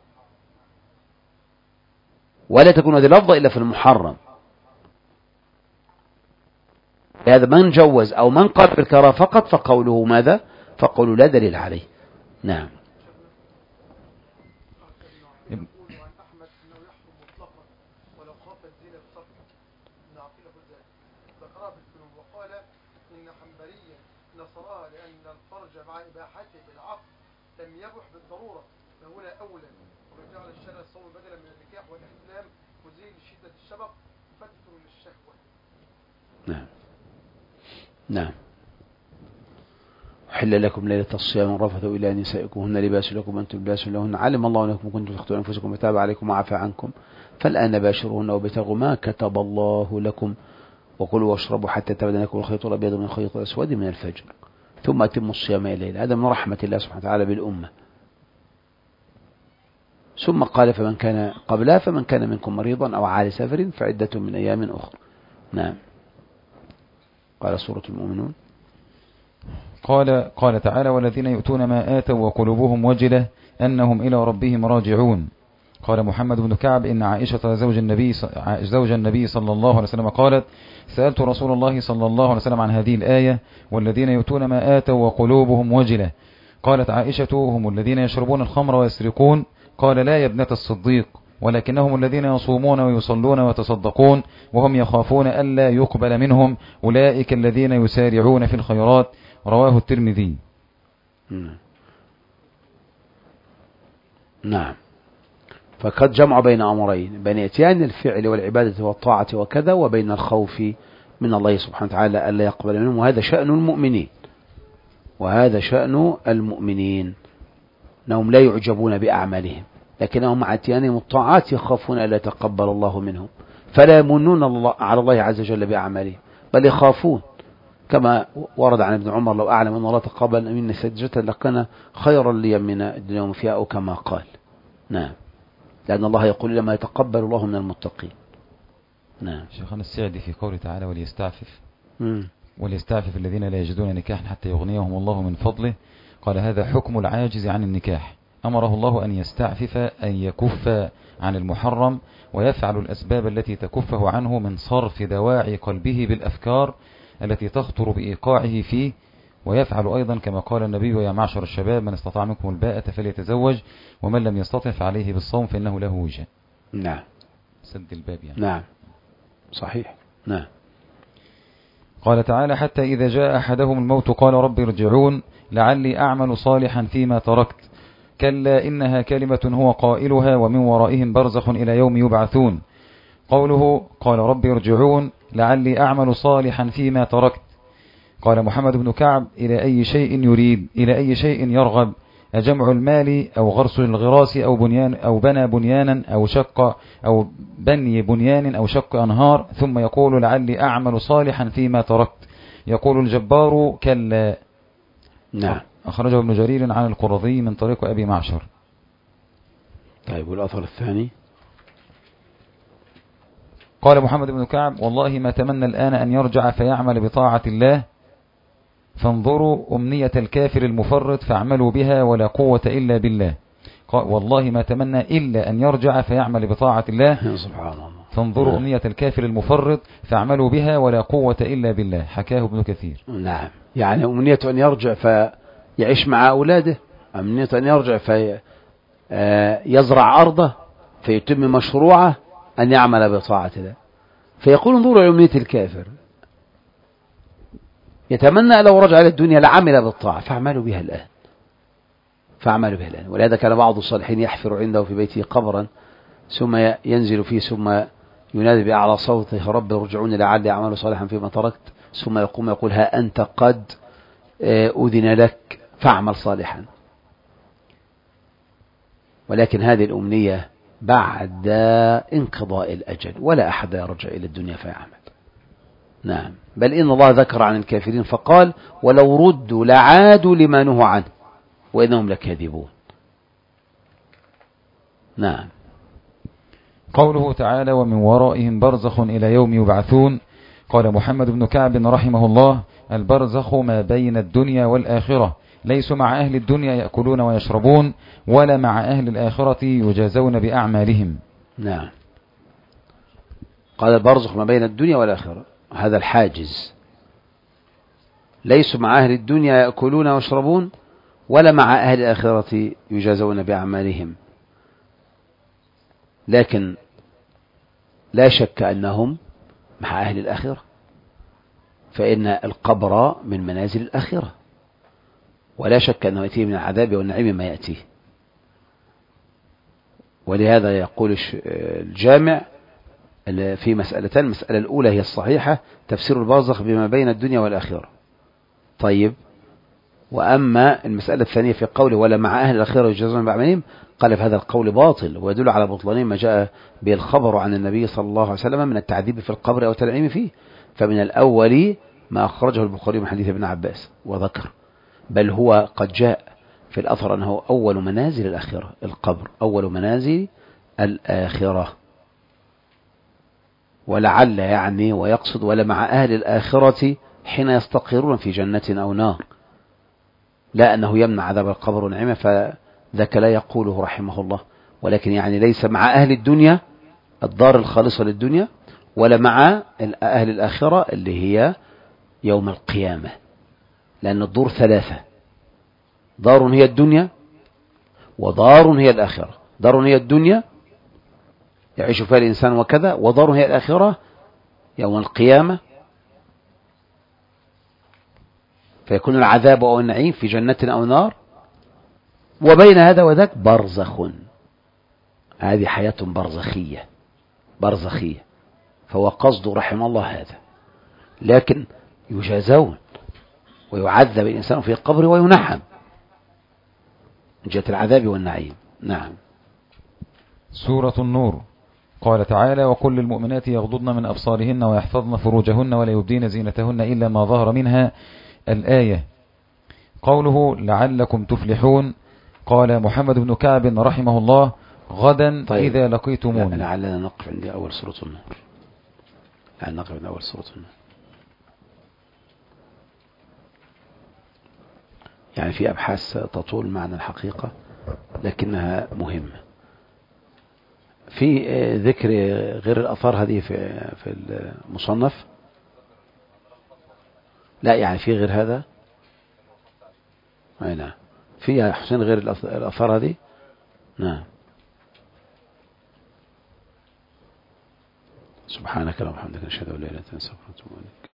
ولا تكون هذه اللفظة إلا في المحرم. هذا من جوز أو من قال بالكراهة فقط فقوله ماذا؟ فقوله لا دليل عليه. نعم. عن أحمد أنه يحرم مطلقا ولو خاف الزنا بصفه من عقيله ذلك ذكرها في الفنون، وقال إن حنبليا نصرها لأن الفرج مع إباحته بالعقل لم يبح بالضرورة فهنا أولى، ومن جعل الشرع الصوم بدلا من النكاح والاحتلام مزيل شدة الشبق فتر للشهوة. نعم. نعم. حل لكم ليلة الصيام الرفث إلى نسائكم هن لباس لكم وأنتم لباس لهن علم الله أنكم كنتم تخطئون أنفسكم وتاب عليكم وعفى عنكم فالآن باشروهن وابتغوا ما كتب الله لكم وكلوا واشربوا حتى يتبين لكم الخيط الأبيض من الخيط الأسود من الفجر ثم أتموا الصيام إلى الليل. هذا من رحمة الله سبحانه وتعالى بالأمة. ثم قال فمن كان قبلها فمن كان منكم مريضا أو على سفر فعدة من أيام أخرى. نعم. قال سورة المؤمنون قال تعالى والذين يؤتون ما آتوا وقلوبهم وجلة أنهم إلى ربهم راجعون. قال محمد بن كعب إن عائشة زوج النبي صلى الله عليه وسلم قالت سألت رسول الله صلى الله عليه وسلم عن هذه الآية والذين يؤتون ما آتوا وقلوبهم وجلة. قالت عائشة هم الذين يشربون الخمر ويسرقون. قال لا يا ابنة الصديق ولكنهم الذين يصومون ويصلون ويتصدقون وهم يخافون ألا يقبل منهم أولئك الذين يسارعون في الخيرات. رواه الترمذي. نعم. فقد جمع بين أمرين بين اتيان الفعل والعبادة والطاعة وكذا وبين الخوف من الله سبحانه وتعالى ألا يقبل منهم وهذا شأن المؤمنين أنهم لا يعجبون بأعمالهم لكنهم مع اتيانهم الطاعات يخافون ألا يتقبل الله منهم فلا يمنون على الله عز وجل بأعمالهم بل يخافون كما ورد عن ابن عمر لو أعلم أن الله تقبل مني سجدة لكان خيرا لي من الدنيا وما فيها أو كما قال. نعم. لأن الله يقول لما يتقبل الله من المتقين. نعم. شيخنا السعدي في قوله تعالى وليستعفف الذين لا يجدون نكاحا حتى يغنيهم الله من فضله. قال هذا حكم العاجز عن النكاح. أمره الله أن يستعفف أن يكف عن المحرم ويفعل الأسباب التي تكفه عنه من صرف دواعي قلبه بالأفكار التي تخطر بإيقاعه فيه ويفعل أيضا كما قال النبي يا معشر الشباب من استطاع منكم الباءة فليتزوج ومن لم يستطع فعليه بالصوم فإنه له وجه. نعم. سد الباب يعني. نعم صحيح. نعم. قال تعالى حتى إذا جاء أحدهم الموت قال رب ارجعون لعلي أعمل صالحا فيما تركت كلا إنها كلمة هو قائلها ومن ورائهم برزخ إلى يوم يبعثون. قوله قال رب ارجعون لعلي أعمل صالحا فيما تركت. قال محمد بن كعب إلى أي شيء يريد إلى أي شيء يرغب أجمع المال أو غرس الغراس أو بنيان أو بنى بنيانا أو شق أو بني بنيان أو شق أنهار ثم يقول لعلي أعمل صالحا فيما تركت. يقول الجبار كلا. نعم. أخرجه ابن جرير عن القرظي من طريق أبي معشر. طيب والأثر الثاني قال محمد بن كعب والله ما تمنى الآن أن يرجع فيعمل بطاعة الله فانظروا أمنية الكافر المفرط فاعملوا بها ولا قوة إلا بالله. والله ما تمنى إلا أن يرجع فيعمل بطاعة الله سبحان الله. فانظروا أمنية الكافر المفرط فاعملوا بها ولا قوة إلا بالله. حكاه ابن كثير. نعم. يعني أمنية أن يرجع فيعيش مع أولاده أمنية أن يرجع فيزرع أرضه فيتم مشروعه أن يعمل بطاعة الله فيقول انظروا إلى أمنية الكافر يتمنى لو رجع إلى الدنيا لعمل بالطاعة فاعملوا بها الآن ولهذا كان بعض الصالحين يحفر عنده في بيته قبرا ثم ينزل فيه ثم ينادي بأعلى صوته رب ارجعوني لعلي أعمل صالحا فيما تركت ثم يقوم يقول ها أنت قد أذن لك فاعمل صالحا. ولكن هذه الأمنية بعد انقضاء الأجل ولا أحد يرجع إلى الدنيا فيعمل. نعم. بل إن الله ذكر عن الكافرين فقال ولو ردوا لعادوا لما نهوا عنه وإنهم لكاذبون. نعم. قوله تعالى ومن ورائهم برزخ إلى يوم يبعثون. قال محمد بن كعب رحمه الله البرزخ ما بين الدنيا والآخرة ليسوا مع أهل الدنيا يأكلون ويشربون ولا مع أهل الآخرة يجازون بأعمالهم. نعم. قال البرزخ ما بين الدنيا والآخرة، هذا الحاجز. ليسوا مع أهل الدنيا يأكلون ويشربون ولا مع أهل الآخرة يجازون بأعمالهم، لكن لا شك أنهم مع أهل الآخرة، فإن القبر من منازل الآخرة، ولا شك أنه يأتيه من العذاب والنعيم ما يأتيه. ولهذا يقول الجامع في مسألتان، المسألة الأولى هي الصحيحة، تفسير البرزخ بما بين الدنيا والآخرة. طيب، وأما المسألة الثانية في قوله ولا مع أهل الآخرة يجازون بأعمالهم، قال في هذا القول باطل، ويدل على بطلان ما جاء به الخبر عن النبي صلى الله عليه وسلم من التعذيب في القبر أو التنعيم فيه. فمن الأول ما أخرجه البخاري من حديث ابن عباس وذكر، بل هو قد جاء في الأثر أنه أول منازل الآخرة، القبر أول منازل الآخرة. ولعل يعني ويقصد ولا مع أهل الآخرة حين يستقرون في جنة أو نار، لا أنه يمنع عذاب القبر ونعمه، فذاك لا يقوله رحمه الله، ولكن يعني ليس مع أهل الدنيا الدار الخالصة للدنيا، ولا مع أهل الآخرة اللي هي يوم القيامة، لأن الدور ثلاثة: دار هي الدنيا، ودار هي الآخرة. دار هي الدنيا يعيش فيها الإنسان وكذا، ودار هي الآخرة يوم القيامة، فيكون العذاب أو النعيم في جنة أو نار، وبين هذا وذاك برزخ، هذه حياة برزخية. فهو قصد رحمه الله هذا، لكن يجازون ويعذب الإنسان في القبر وينعم من جهة العذاب والنعيم. نعم. سورة النور. قال تعالى وكل المؤمنات يغضضن من أبصارهن ويحفظن فروجهن ولا يبدين زينتهن إلا ما ظهر منها، الآية. قوله لعلكم تفلحون، قال محمد بن كعب رحمه الله غدا طيب. إذا لقيتموني. لعلنا نقف عند أول سورة النور. يعني في أبحاث تطول معنى الحقيقة لكنها مهمة. في ذكر غير الأثار هذه في المصنف؟ لا، يعني في غير هذا؟ نعم، في حسين غير الأثار هذه؟ نعم. سبحانك اللهم وبحمدك نشهد أن لا إله إلا أنت نستغفرك ونتوب إليك.